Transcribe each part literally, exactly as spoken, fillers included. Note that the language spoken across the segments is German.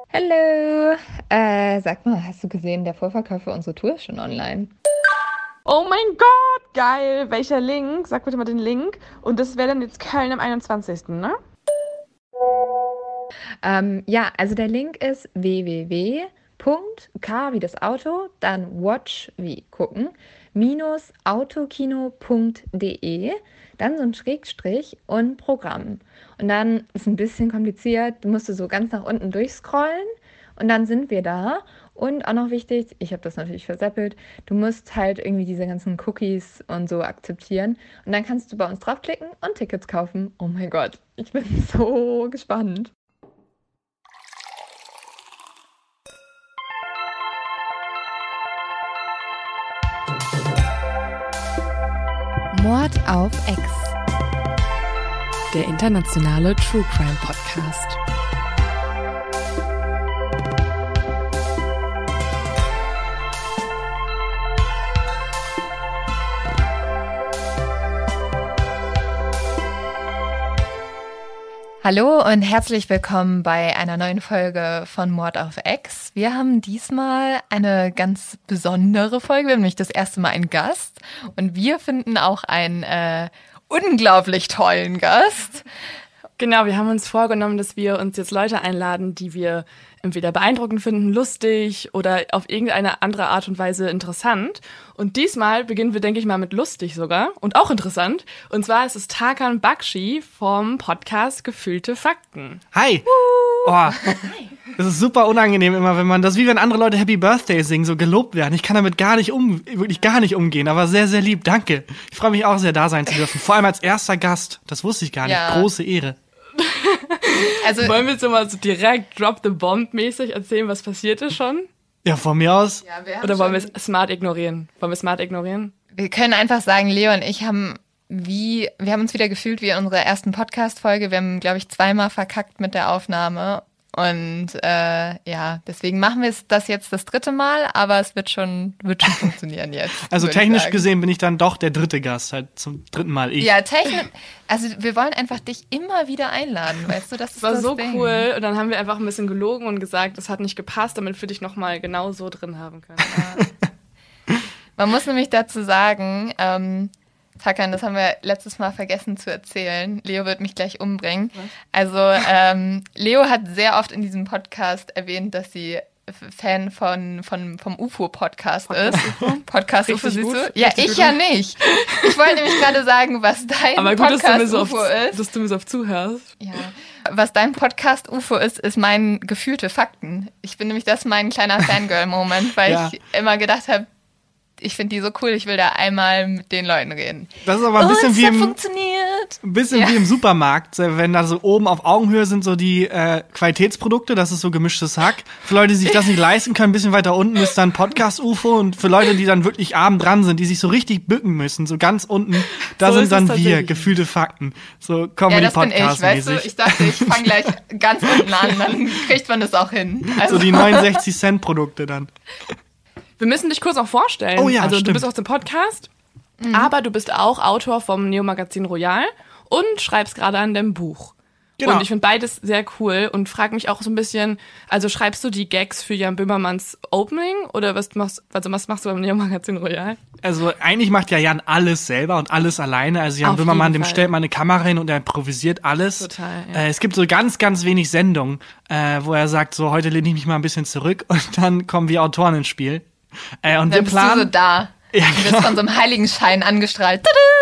Hallo, äh, sag mal, hast du gesehen, der Vorverkauf für unsere Tour ist schon online? Oh mein Gott, geil. Welcher Link? Sag bitte mal den Link. Und das wäre dann jetzt Köln am einundzwanzigsten, ne? Ähm, ja, also der Link ist w w w Punkt k wie das Auto, dann watch wie gucken, minus autokino Punkt de, dann so ein Schrägstrich und Programm. Und dann ist ein bisschen kompliziert, du musst so ganz nach unten durchscrollen und dann sind wir da. Und auch noch wichtig, ich habe das natürlich verseppelt, du musst halt irgendwie diese ganzen Cookies und so akzeptieren. Und dann kannst du bei uns draufklicken und Tickets kaufen. Oh mein Gott, ich bin so gespannt. Mord auf Ex. Der internationale True Crime Podcast. Hallo und herzlich willkommen bei einer neuen Folge von Mord auf Ex. Wir haben diesmal eine ganz besondere Folge. Wir haben nämlich das erste Mal einen Gast und wir finden auch einen äh, unglaublich tollen Gast. Genau, wir haben uns vorgenommen, dass wir uns jetzt Leute einladen, die wir entweder beeindruckend finden, lustig oder auf irgendeine andere Art und Weise interessant. Und diesmal beginnen wir, denke ich mal, mit lustig sogar und auch interessant. Und zwar ist es Tarkan Bakshi vom Podcast Gefühlte Fakten. Hi! Oh, das ist super unangenehm immer, wenn man das, wie wenn andere Leute Happy Birthday singen, so gelobt werden. Ich kann damit gar nicht um, wirklich gar nicht umgehen, aber sehr, sehr lieb. Danke. Ich freue mich auch sehr, da sein zu dürfen. Vor allem als erster Gast. Das wusste ich gar nicht. Ja. Große Ehre. Also, wollen wir jetzt mal so direkt Drop the Bomb mäßig erzählen, was passiert ist schon? Ja, von mir aus. Ja, wir Oder wollen wir es smart ignorieren? Wollen wir smart ignorieren? Wir können einfach sagen, Leo und ich haben wie, wir haben uns wieder gefühlt wie in unserer ersten Podcast-Folge. Wir haben, glaube ich, zweimal verkackt mit der Aufnahme. Und äh, ja, deswegen machen wir es das jetzt das dritte Mal, aber es wird schon, wird schon funktionieren jetzt. Also technisch gesehen bin ich dann doch der dritte Gast, halt zum dritten Mal ich. Ja, technisch, also wir wollen einfach dich immer wieder einladen, weißt du, das ist das war das so Ding. Cool und dann haben wir einfach ein bisschen gelogen und gesagt, das hat nicht gepasst, damit wir dich nochmal genau so drin haben können. Ja. Man muss nämlich dazu sagen, ähm, Tarkan, das haben wir letztes Mal vergessen zu erzählen. Leo wird mich gleich umbringen. Was? Also ähm, Leo hat sehr oft in diesem Podcast erwähnt, dass sie Fan von, von vom U F O-Podcast ist. Podcast U F O, siehst du? Ja, ich ja nicht. Ich wollte nämlich gerade sagen, was dein Aber gut, Podcast dass du mir so U F O auf, ist. dass du mir so oft zuhörst. Ja. Was dein Podcast U F O ist, ist mein gefühlte Fakten. Ich bin nämlich, das ist mein kleiner Fangirl-Moment, weil ja. ich immer gedacht habe, ich finde die so cool, ich will da einmal mit den Leuten reden. Das ist aber ein oh, bisschen, es wie, hat im, funktioniert. ein bisschen Ja. wie im Supermarkt, wenn da so oben auf Augenhöhe sind so die äh, Qualitätsprodukte, das ist so gemischtes Hack. Für Leute, die sich das nicht leisten können, ein bisschen weiter unten ist dann Podcast-U F O und für Leute, die dann wirklich arm dran sind, die sich so richtig bücken müssen, so ganz unten, da so sind dann wir, tatsächlich. Gefühlte Fakten. So Ja, Comedy-Podcast-mäßig. das bin ich, weißt du? Ich dachte, ich fange gleich ganz unten an, dann kriegt man das auch hin. Also. So die neunundsechzig Cent Produkte dann. Wir müssen dich kurz auch vorstellen. Oh ja, also stimmt. du bist auch zum Podcast, mhm. aber du bist auch Autor vom Neo-Magazin Royal und schreibst gerade an dem Buch. Genau. Und ich finde beides sehr cool und frage mich auch so ein bisschen, also schreibst du die Gags für Jan Böhmermanns Opening oder was machst, also was machst du beim Neo-Magazin Royal? Also eigentlich macht ja Jan alles selber und alles alleine. Also Jan Auf Böhmermann, jeden dem Fall. stellt man eine Kamera hin und er improvisiert alles. Total, ja. Äh, es gibt so ganz, ganz wenig Sendungen, äh, wo er sagt, so heute lehne ich mich mal ein bisschen zurück und dann kommen wir Autoren ins Spiel. Äh, und Dann wir bist planen, du so da. Ja, Du genau. wirst von so einem Heiligenschein angestrahlt.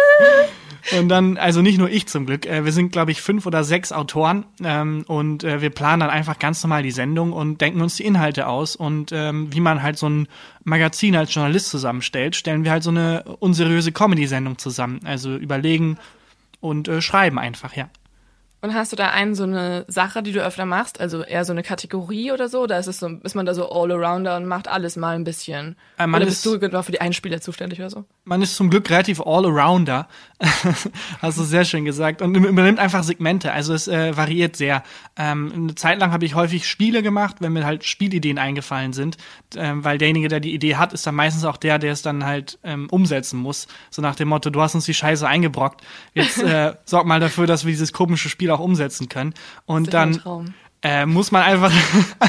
Tada! Und dann, also nicht nur ich zum Glück, äh, wir sind, glaube ich, fünf oder sechs Autoren ähm, und äh, wir planen dann einfach ganz normal die Sendung und denken uns die Inhalte aus und ähm, wie man halt so ein Magazin als Journalist zusammenstellt, stellen wir halt so eine unseriöse Comedy-Sendung zusammen. Also überlegen und äh, schreiben einfach, ja. Und hast du da einen so eine Sache, die du öfter machst? Also eher so eine Kategorie oder so? Oder ist es so, ist man da so All-Arounder und macht alles mal ein bisschen? Äh, man oder ist- bist du genau für die Einspieler zuständig oder so? Man ist zum Glück relativ All-Arounder, hast du sehr schön gesagt, und übernimmt einfach Segmente, also es äh, variiert sehr. Ähm, eine Zeit lang habe ich häufig Spiele gemacht, wenn mir halt Spielideen eingefallen sind, ähm, weil derjenige, der die Idee hat, ist dann meistens auch der, der es dann halt ähm, umsetzen muss. So nach dem Motto, du hast uns die Scheiße eingebrockt, jetzt äh, sorg mal dafür, dass wir dieses komische Spiel auch umsetzen können. Und Das ist ja ein dann Traum. äh, muss man einfach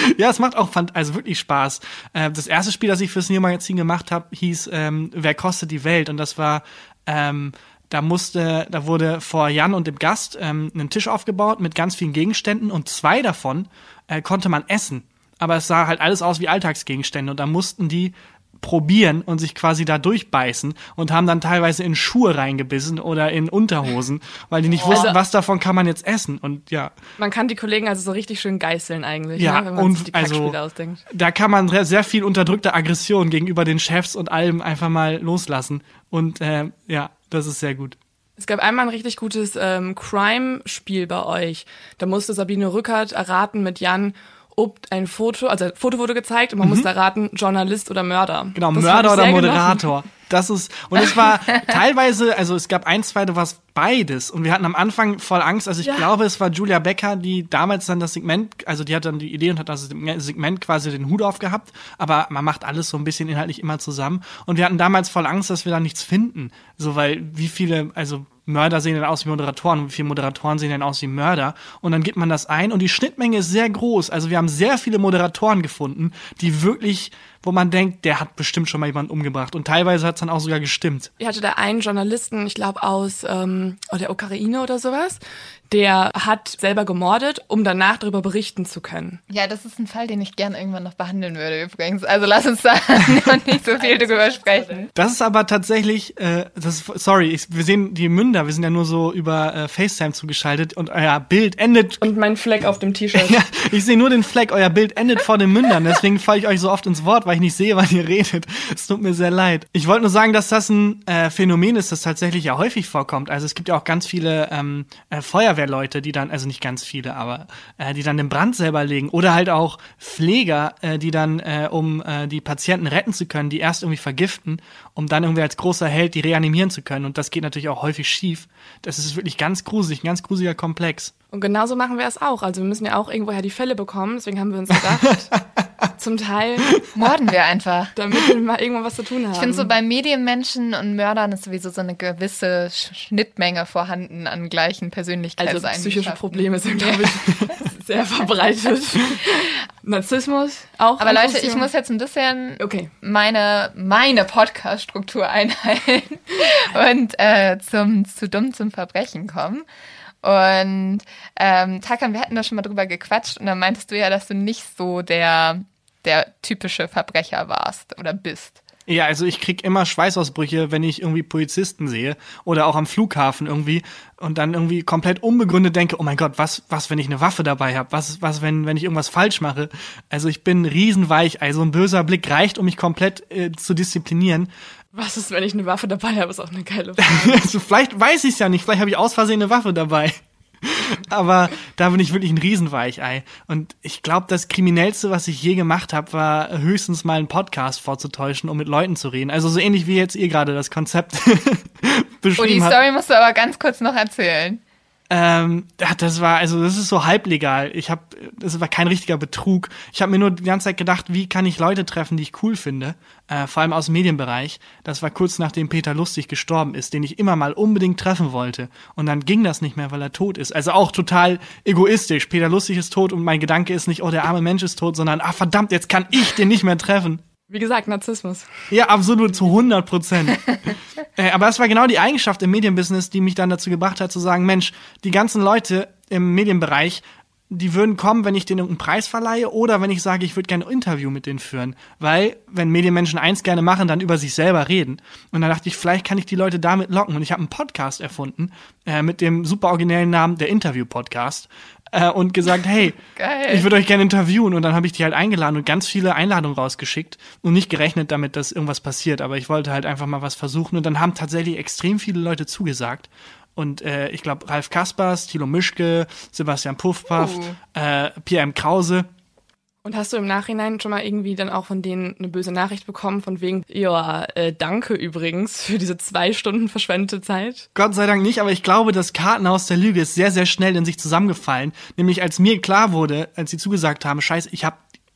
Ja, es macht auch also wirklich Spaß. Äh, das erste Spiel, das ich fürs Neo-Magazin gemacht habe, hieß ähm, Wer kostet die Welt? Und das war ähm, Da musste, da wurde vor Jan und dem Gast ähm, einen Tisch aufgebaut mit ganz vielen Gegenständen und zwei davon äh, konnte man essen. Aber es sah halt alles aus wie Alltagsgegenstände und da mussten die probieren und sich quasi da durchbeißen und haben dann teilweise in Schuhe reingebissen oder in Unterhosen, weil die nicht oh. wussten, was davon kann man jetzt essen. Und ja. Man kann die Kollegen also so richtig schön geißeln eigentlich, ja, ne, wenn man und sich die also, Kackspiele ausdenkt. Da kann man sehr viel unterdrückte Aggression gegenüber den Chefs und allem einfach mal loslassen. Und äh, ja, das ist sehr gut. Es gab einmal ein richtig gutes ähm, Crime-Spiel bei euch. Da musste Sabine Rückert erraten mit Jan, ob ein Foto, also ein Foto wurde gezeigt und man mhm. musste erraten, Journalist oder Mörder. Genau, das Mörder oder Moderator. Genossen. Das ist, und es war teilweise, also es gab ein, zwei, da war es beides. Und wir hatten am Anfang voll Angst, also ich ja. glaube, es war Julia Becker, die damals dann das Segment, also die hat dann die Idee und hat das Segment quasi den Hut aufgehabt, aber man macht alles so ein bisschen inhaltlich immer zusammen. Und wir hatten damals voll Angst, dass wir da nichts finden. So, weil wie viele, also Mörder sehen dann aus wie Moderatoren und wie viele Moderatoren sehen dann aus wie Mörder. Und dann gibt man das ein und die Schnittmenge ist sehr groß. Also wir haben sehr viele Moderatoren gefunden, die wirklich, wo man denkt, der hat bestimmt schon mal jemanden umgebracht. Und teilweise hat es dann auch sogar gestimmt. Ich hatte da einen Journalisten, ich glaube aus ähm, der Ukraine oder sowas, der hat selber gemordet, um danach darüber berichten zu können. Ja, das ist ein Fall, den ich gerne irgendwann noch behandeln würde übrigens. Also lass uns da noch nicht so viel drüber sprechen. Das ist aber tatsächlich, äh, das ist, sorry, ich, wir sehen die Münder, wir sind ja nur so über äh, FaceTime zugeschaltet und euer Bild endet... Und mein Fleck auf dem T-Shirt. Ja, ich sehe nur den Fleck, euer Bild endet vor den Mündern, deswegen falle ich euch so oft ins Wort, weil ich nicht sehe, wann ihr redet. Es tut mir sehr leid. Ich wollte nur sagen, dass das ein äh, Phänomen ist, das tatsächlich ja häufig vorkommt. Also es gibt ja auch ganz viele ähm, äh, Feuerwehrleute, die dann, also nicht ganz viele, aber äh, die dann den Brand selber legen oder halt auch Pfleger, äh, die dann, äh, um äh, die Patienten retten zu können, die erst irgendwie vergiften, um dann irgendwie als großer Held die reanimieren zu können. Und das geht natürlich auch häufig schief. Das ist wirklich ganz gruselig, ein ganz gruseliger Komplex. Und genauso machen wir es auch. Also wir müssen ja auch irgendwoher die Fälle bekommen, deswegen haben wir uns gedacht, zum Teil morden wir einfach. Damit wir mal irgendwann was zu tun haben. Ich finde so bei Medienmenschen und Mördern ist sowieso so eine gewisse Schnittmenge vorhanden an gleichen Persönlichkeitseigenschaften. Also psychische Probleme sind, glaube ich, sehr verbreitet. Narzissmus auch. Aber Leute, ich muss jetzt ein bisschen okay. meine, meine Podcast-Struktur einhalten und äh, zum zu dumm zum Verbrechen kommen. Und ähm, Tarkan, wir hatten da schon mal drüber gequatscht und dann meintest du ja, dass du nicht so der, der typische Verbrecher warst oder bist. Ja, also ich krieg immer Schweißausbrüche, wenn ich irgendwie Polizisten sehe oder auch am Flughafen irgendwie und dann irgendwie komplett unbegründet denke, oh mein Gott, was, was, wenn ich eine Waffe dabei habe? Was, was, wenn, wenn ich irgendwas falsch mache? Also ich bin riesenweich, also ein böser Blick reicht, um mich komplett äh, zu disziplinieren. Was ist, wenn ich eine Waffe dabei habe, ist auch eine geile Frage. Also vielleicht weiß ich es ja nicht, vielleicht habe ich aus Versehen eine Waffe dabei. Aber da bin ich wirklich ein Riesenweichei. Und ich glaube, das Kriminellste, was ich je gemacht habe, war höchstens mal einen Podcast vorzutäuschen, um mit Leuten zu reden. Also so ähnlich wie jetzt ihr gerade das Konzept beschrieben habt. Oh, die Story musst du aber ganz kurz noch erzählen. Ähm, das war, also das ist so halblegal. Ich habe, das war kein richtiger Betrug. Ich habe mir nur die ganze Zeit gedacht, wie kann ich Leute treffen, die ich cool finde, äh, vor allem aus dem Medienbereich. Das war kurz nachdem Peter Lustig gestorben ist, den ich immer mal unbedingt treffen wollte. Und dann ging das nicht mehr, weil er tot ist. Also auch total egoistisch. Peter Lustig ist tot und mein Gedanke ist nicht, oh, der arme Mensch ist tot, sondern, ah, verdammt, jetzt kann ich den nicht mehr treffen. Wie gesagt, Narzissmus. Ja, absolut, zu hundert Prozent. äh, aber das war genau die Eigenschaft im Medienbusiness, die mich dann dazu gebracht hat, zu sagen, Mensch, die ganzen Leute im Medienbereich, die würden kommen, wenn ich denen irgendeinen Preis verleihe oder wenn ich sage, ich würde gerne ein Interview mit denen führen. Weil, wenn Medienmenschen eins gerne machen, dann über sich selber reden. Und dann dachte ich, vielleicht kann ich die Leute damit locken. Und ich habe einen Podcast erfunden äh, mit dem super originellen Namen der Interview-Podcast. Äh, und gesagt, hey, geil. Ich würde euch gerne interviewen. Und dann habe ich die halt eingeladen und ganz viele Einladungen rausgeschickt und nicht gerechnet damit, dass irgendwas passiert. Aber ich wollte halt einfach mal was versuchen. Und dann haben tatsächlich extrem viele Leute zugesagt. Und äh, ich glaube, Ralf Kaspers, Thilo Mischke, Sebastian Puffpaff, uh. äh, Pierre M. Krause. Und hast du im Nachhinein schon mal irgendwie dann auch von denen eine böse Nachricht bekommen, von wegen, ja, äh, danke übrigens für diese zwei Stunden verschwendete Zeit? Gott sei Dank nicht, aber ich glaube, das Kartenhaus der Lüge ist sehr, sehr schnell in sich zusammengefallen. Nämlich als mir klar wurde, als sie zugesagt haben, scheiße, ich habe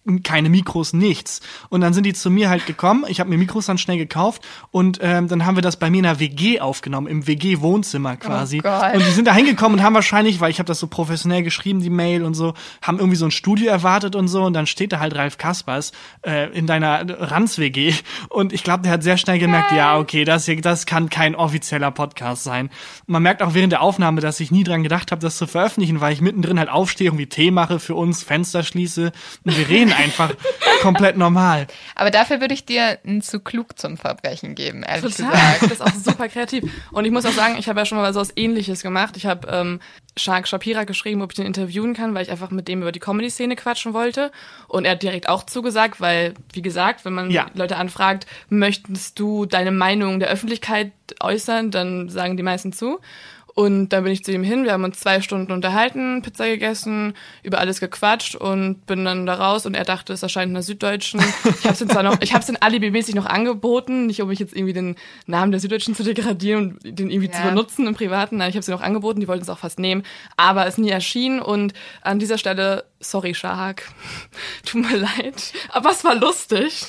keine Mikros, nichts. Und dann sind die zu mir halt gekommen. Ich habe mir Mikros dann schnell gekauft und ähm, dann haben wir das bei mir in der W G aufgenommen, im W G-Wohnzimmer quasi. Oh Gott. Und die sind da hingekommen und haben wahrscheinlich, weil ich habe das so professionell geschrieben, die Mail und so, haben irgendwie so ein Studio erwartet und so und dann steht da halt Ralf Kaspers äh, in deiner Ranz-W G und ich glaube, der hat sehr schnell gemerkt, hey. ja, okay, das hier, das kann kein offizieller Podcast sein. Und man merkt auch während der Aufnahme, dass ich nie dran gedacht habe, das zu veröffentlichen, weil ich mittendrin halt aufstehe, irgendwie Tee mache für uns, Fenster schließe und wir reden einfach komplett normal. Aber dafür würde ich dir ein zu klug zum Verbrechen geben, ehrlich Total. gesagt. Das ist auch super kreativ. Und ich muss auch sagen, ich habe ja schon mal so was Ähnliches gemacht. Ich habe ähm, Shark Shapira geschrieben, ob ich den interviewen kann, weil ich einfach mit dem über die Comedy-Szene quatschen wollte. Und er hat direkt auch zugesagt, weil, wie gesagt, wenn man ja. Leute anfragt, möchtest du deine Meinung der Öffentlichkeit äußern, dann sagen die meisten zu. Und dann bin ich zu ihm hin, wir haben uns zwei Stunden unterhalten, Pizza gegessen, über alles gequatscht und bin dann da raus und er dachte, es erscheint in der Süddeutschen. Ich habe es zwar noch, ich habe es in alibimäßig noch angeboten, nicht um mich jetzt irgendwie den Namen der Süddeutschen zu degradieren und den irgendwie ja. zu benutzen im Privaten. Nein, ich habe sie noch angeboten, die wollten es auch fast nehmen, aber es ist nie erschienen und an dieser Stelle, sorry Shahak, tut mir leid, aber es war lustig.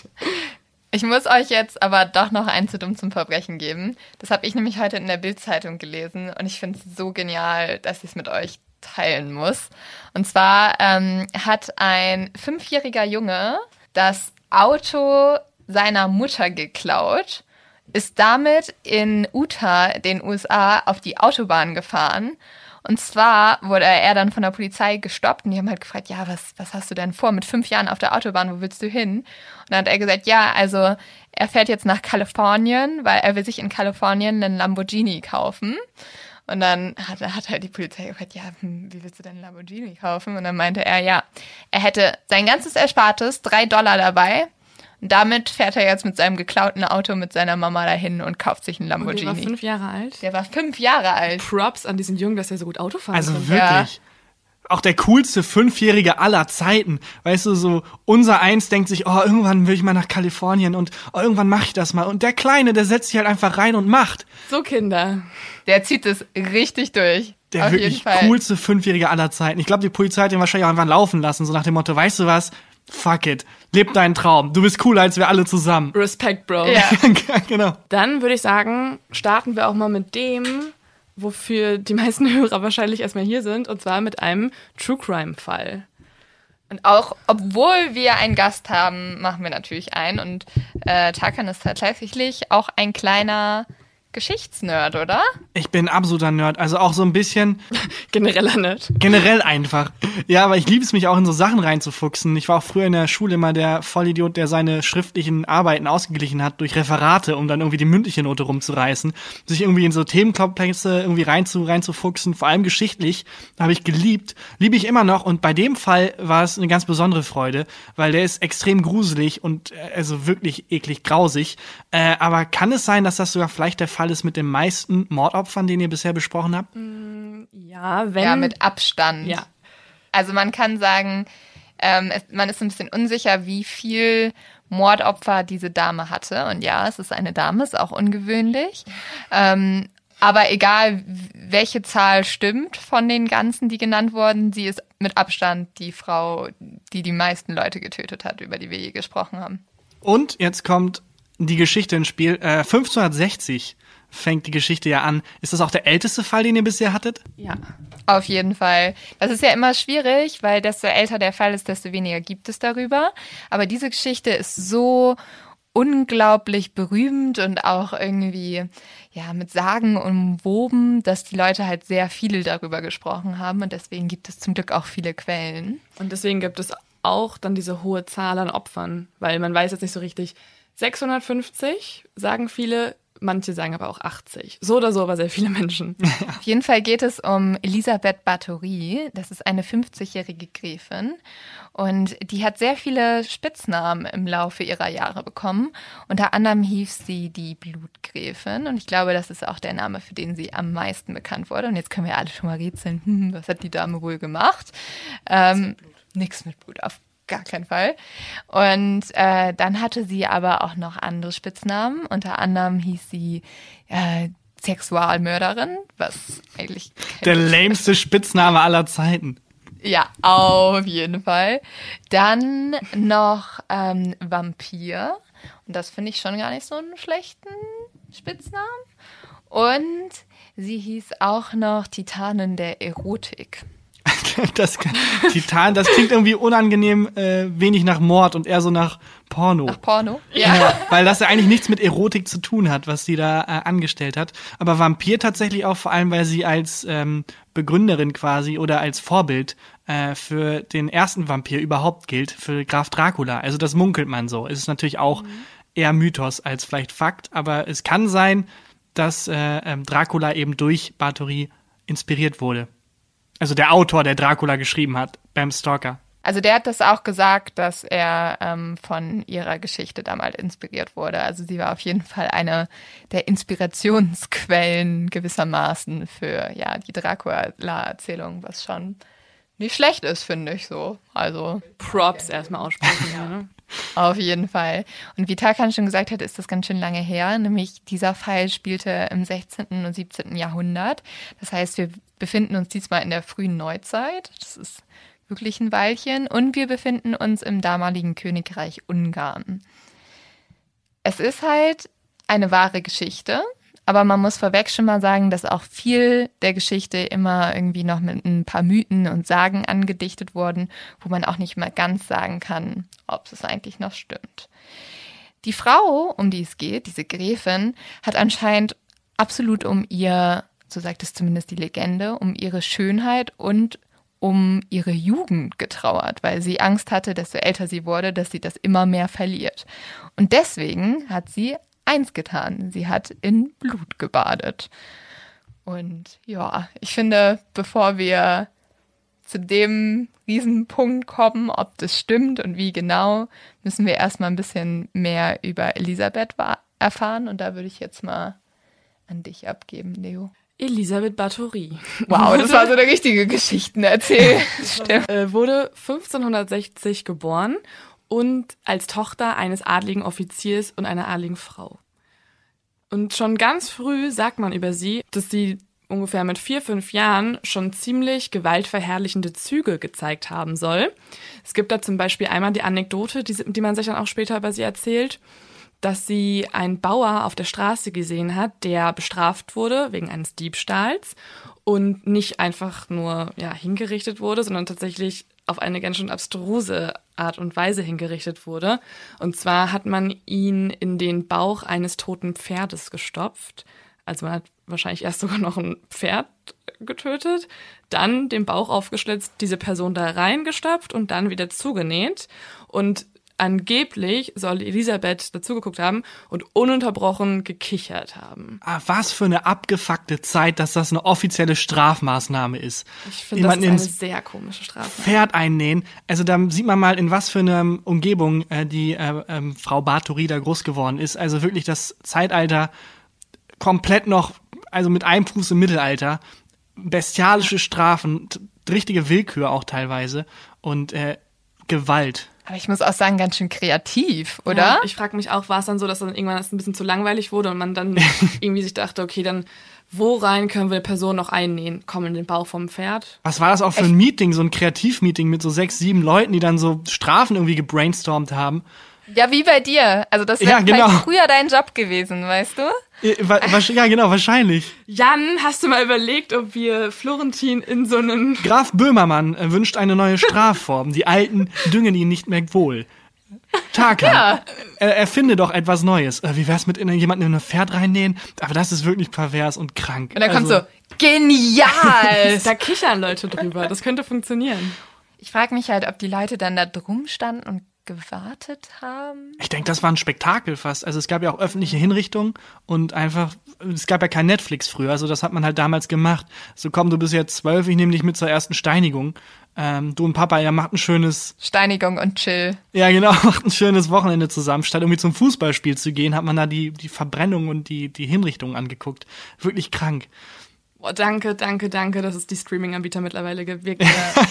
Ich muss euch jetzt aber doch noch ein zu dumm zum Verbrechen geben. Das habe ich nämlich heute in der Bild-Zeitung gelesen und ich finde es so genial, dass ich es mit euch teilen muss. Und zwar ähm, hat ein fünfjähriger Junge das Auto seiner Mutter geklaut, ist damit in Utah, den U S A, auf die Autobahn gefahren. Und zwar wurde er dann von der Polizei gestoppt und die haben halt gefragt, ja, was, was hast du denn vor mit fünf Jahren auf der Autobahn, wo willst du hin? Und dann hat er gesagt, ja, also er fährt jetzt nach Kalifornien, weil er will sich in Kalifornien einen Lamborghini kaufen. Und dann hat, hat halt die Polizei gefragt, ja, hm, wie willst du denn einen Lamborghini kaufen? Und dann meinte er, ja, er hätte sein ganzes Erspartes, drei Dollar dabei. Und damit fährt er jetzt mit seinem geklauten Auto mit seiner Mama dahin und kauft sich einen Lamborghini. Und der war fünf Jahre alt? Der war fünf Jahre alt. Props an diesen Jungen, dass er so gut Auto fahren Also kann. wirklich. Ja. Auch der coolste Fünfjährige aller Zeiten. Weißt du, so unser Eins denkt sich, oh, irgendwann will ich mal nach Kalifornien und oh, irgendwann mache ich das mal. Und der Kleine, der setzt sich halt einfach rein und macht. So Kinder. Der zieht es richtig durch. Der Auf wirklich jeden Fall. coolste Fünfjährige aller Zeiten. Ich glaube, die Polizei hat ihn wahrscheinlich auch einfach laufen lassen, so nach dem Motto, weißt du was? Fuck it. Leb deinen Traum. Du bist cooler als wir alle zusammen. Respekt, Bro. Ja. Genau. Dann würde ich sagen, starten wir auch mal mit dem, wofür die meisten Hörer wahrscheinlich erstmal hier sind, und zwar mit einem True Crime Fall. Und auch, obwohl wir einen Gast haben, machen wir natürlich einen. Und äh, Tarkan ist tatsächlich auch ein kleiner Geschichtsnerd, oder? Ich bin absoluter Nerd, also auch so ein bisschen genereller Nerd. Generell einfach. Ja, aber ich liebe es, mich auch in so Sachen reinzufuchsen. Ich war auch früher in der Schule immer der Vollidiot, der seine schriftlichen Arbeiten ausgeglichen hat durch Referate, um dann irgendwie die mündliche Note rumzureißen. Sich irgendwie in so Themenkomplexe irgendwie reinzu, reinzufuchsen, vor allem geschichtlich, habe ich geliebt. Liebe ich immer noch und bei dem Fall war es eine ganz besondere Freude, weil der ist extrem gruselig und äh, also wirklich eklig grausig. Äh, aber kann es sein, dass das sogar vielleicht der Fall ist mit den meisten Mordopfern, den ihr bisher besprochen habt? Ja, wenn... Ja, mit Abstand. Ja. Also man kann sagen, ähm, es, man ist ein bisschen unsicher, wie viel Mordopfer diese Dame hatte. Und ja, es ist eine Dame, ist auch ungewöhnlich. Ähm, aber egal, welche Zahl stimmt von den ganzen, die genannt wurden, sie ist mit Abstand die Frau, die die meisten Leute getötet hat, über die wir je gesprochen haben. Und jetzt kommt die Geschichte ins Spiel. Äh, fünfzehnhundertsechzig fängt die Geschichte ja an. Ist das auch der älteste Fall, den ihr bisher hattet? Ja. Auf jeden Fall. Das ist ja immer schwierig, weil desto älter der Fall ist, desto weniger gibt es darüber. Aber diese Geschichte ist so unglaublich berühmt und auch irgendwie ja mit Sagen umwoben, dass die Leute halt sehr viel darüber gesprochen haben. Und deswegen gibt es zum Glück auch viele Quellen. Und deswegen gibt es auch dann diese hohe Zahl an Opfern, weil man weiß jetzt nicht so richtig. sechshundertfünfzig sagen viele, manche sagen aber auch achtzig. So oder so, aber sehr viele Menschen. Auf jeden Fall geht es um Elisabeth Bathory. Das ist eine fünfzigjährige Gräfin. Und die hat sehr viele Spitznamen im Laufe ihrer Jahre bekommen. Unter anderem hieß sie die Blutgräfin. Und ich glaube, das ist auch der Name, für den sie am meisten bekannt wurde. Und jetzt können wir alle schon mal rätseln, hm, was hat die Dame wohl gemacht? Ähm, nix mit Blut, auf gar keinen Fall. Und äh, dann hatte sie aber auch noch andere Spitznamen. Unter anderem hieß sie äh, Sexualmörderin, was eigentlich... Der lämste Spitzname aller Zeiten. Ja, auf jeden Fall. Dann noch ähm, Vampir. Und das finde ich schon gar nicht so einen schlechten Spitznamen. Und sie hieß auch noch Titanin der Erotik. Das, Titan, das klingt irgendwie unangenehm äh, wenig nach Mord und eher so nach Porno. Nach Porno? Ja. ja. Weil das ja eigentlich nichts mit Erotik zu tun hat, was sie da äh, angestellt hat. Aber Vampir tatsächlich auch, vor allem, weil sie als ähm, Begründerin quasi oder als Vorbild äh, für den ersten Vampir überhaupt gilt, für Graf Dracula. Also das munkelt man so. Es ist natürlich auch mhm. eher Mythos als vielleicht Fakt, aber es kann sein, dass äh, ähm, Dracula eben durch Bathory inspiriert wurde. Also der Autor, der Dracula geschrieben hat, Bram Stoker. Also der hat das auch gesagt, dass er ähm, von ihrer Geschichte damals inspiriert wurde. Also sie war auf jeden Fall eine der Inspirationsquellen gewissermaßen für ja die Dracula-Erzählung, was schon nicht schlecht ist, finde ich so. Also Props erstmal aussprechen. Ja. Ne? Auf jeden Fall. Und wie Tarkan schon gesagt hat, ist das ganz schön lange her. Nämlich dieser Fall spielte im sechzehnten und siebzehnten Jahrhundert. Das heißt, wir befinden uns diesmal in der frühen Neuzeit. Das ist wirklich ein Weilchen. Und wir befinden uns im damaligen Königreich Ungarn. Es ist halt eine wahre Geschichte. Aber man muss vorweg schon mal sagen, dass auch viel der Geschichte immer irgendwie noch mit ein paar Mythen und Sagen angedichtet wurden, wo man auch nicht mal ganz sagen kann, ob es eigentlich noch stimmt. Die Frau, um die es geht, diese Gräfin, hat anscheinend absolut um ihr, so sagt es zumindest die Legende, um ihre Schönheit und um ihre Jugend getrauert, weil sie Angst hatte, desto älter sie wurde, dass sie das immer mehr verliert. Und deswegen hat sie eins getan. Sie hat in Blut gebadet. Und ja, ich finde, bevor wir zu dem Riesenpunkt kommen, ob das stimmt und wie genau, müssen wir erstmal ein bisschen mehr über Elisabeth erfahren. Und da würde ich jetzt mal an dich abgeben, Leo. Elisabeth Bathory. Wow, das war so eine richtige Geschichtenerzählstimme. äh, wurde fünfzehnhundertsechzig geboren und als Tochter eines adligen Offiziers und einer adligen Frau. Und schon ganz früh sagt man über sie, dass sie ungefähr mit vier, fünf Jahren schon ziemlich gewaltverherrlichende Züge gezeigt haben soll. Es gibt da zum Beispiel einmal die Anekdote, die, die man sich dann auch später über sie erzählt, dass sie einen Bauer auf der Straße gesehen hat, der bestraft wurde wegen eines Diebstahls und nicht einfach nur ja, hingerichtet wurde, sondern tatsächlich auf eine ganz schön abstruse Art und Weise hingerichtet wurde. Und zwar hat man ihn in den Bauch eines toten Pferdes gestopft. Also man hat wahrscheinlich erst sogar noch ein Pferd getötet, dann den Bauch aufgeschlitzt, diese Person da reingestopft und dann wieder zugenäht. Und angeblich soll Elisabeth dazugeguckt haben und ununterbrochen gekichert haben. Ah, was für eine abgefuckte Zeit, dass das eine offizielle Strafmaßnahme ist. Ich finde, das ist eine sehr komische Strafmaßnahme. Pferd einnähen. Also da sieht man mal, in was für einer Umgebung äh, die äh, ähm, Frau Bathory da groß geworden ist. Also wirklich das Zeitalter komplett noch, also mit einem Fuß im Mittelalter. Bestialische Strafen, t- richtige Willkür auch teilweise und äh, Gewalt. Aber ich muss auch sagen, ganz schön kreativ, oder? Ja, ich frage mich auch, war es dann so, dass dann irgendwann das ein bisschen zu langweilig wurde und man dann irgendwie sich dachte, okay, dann wo rein können wir eine Person noch einnähen? Komm in den Bauch vom Pferd. Was war das auch für ein Meeting, so ein Kreativmeeting mit so sechs, sieben Leuten, die dann so Strafen irgendwie gebrainstormt haben? Ja, wie bei dir. Also das wäre ja, genau. vielleicht früher dein Job gewesen, weißt du? Ja, genau, wahrscheinlich. Jan, hast du mal überlegt, ob wir Florentin in so einen... Graf Böhmermann wünscht eine neue Strafform. Die Alten düngen ihn nicht mehr wohl. Tarkan, ja. er, erfinde doch etwas Neues. Wie wär's mit in, jemanden in ein Pferd reinnähen? Aber das ist wirklich pervers und krank. Und dann also, kommt so, genial! Da kichern Leute drüber. Das könnte funktionieren. Ich frage mich halt, ob die Leute dann da drum standen und gewartet haben. Ich denke, das war ein Spektakel fast. Also es gab ja auch öffentliche Hinrichtungen und einfach, es gab ja kein Netflix früher, also das hat man halt damals gemacht. So komm, du bist jetzt zwölf, ich nehme dich mit zur ersten Steinigung. Ähm, du und Papa, ja, macht ein schönes... Steinigung und Chill. Ja, genau, macht ein schönes Wochenende zusammen. Statt irgendwie zum Fußballspiel zu gehen, hat man da die, die Verbrennung und die, die Hinrichtungen angeguckt. Wirklich krank. Boah, danke, danke, danke, dass es die Streaming-Anbieter mittlerweile gibt, wirklich,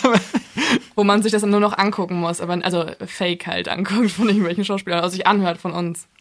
wo man sich das dann nur noch angucken muss, aber also Fake halt anguckt von irgendwelchen Schauspielern, also sich anhört von uns.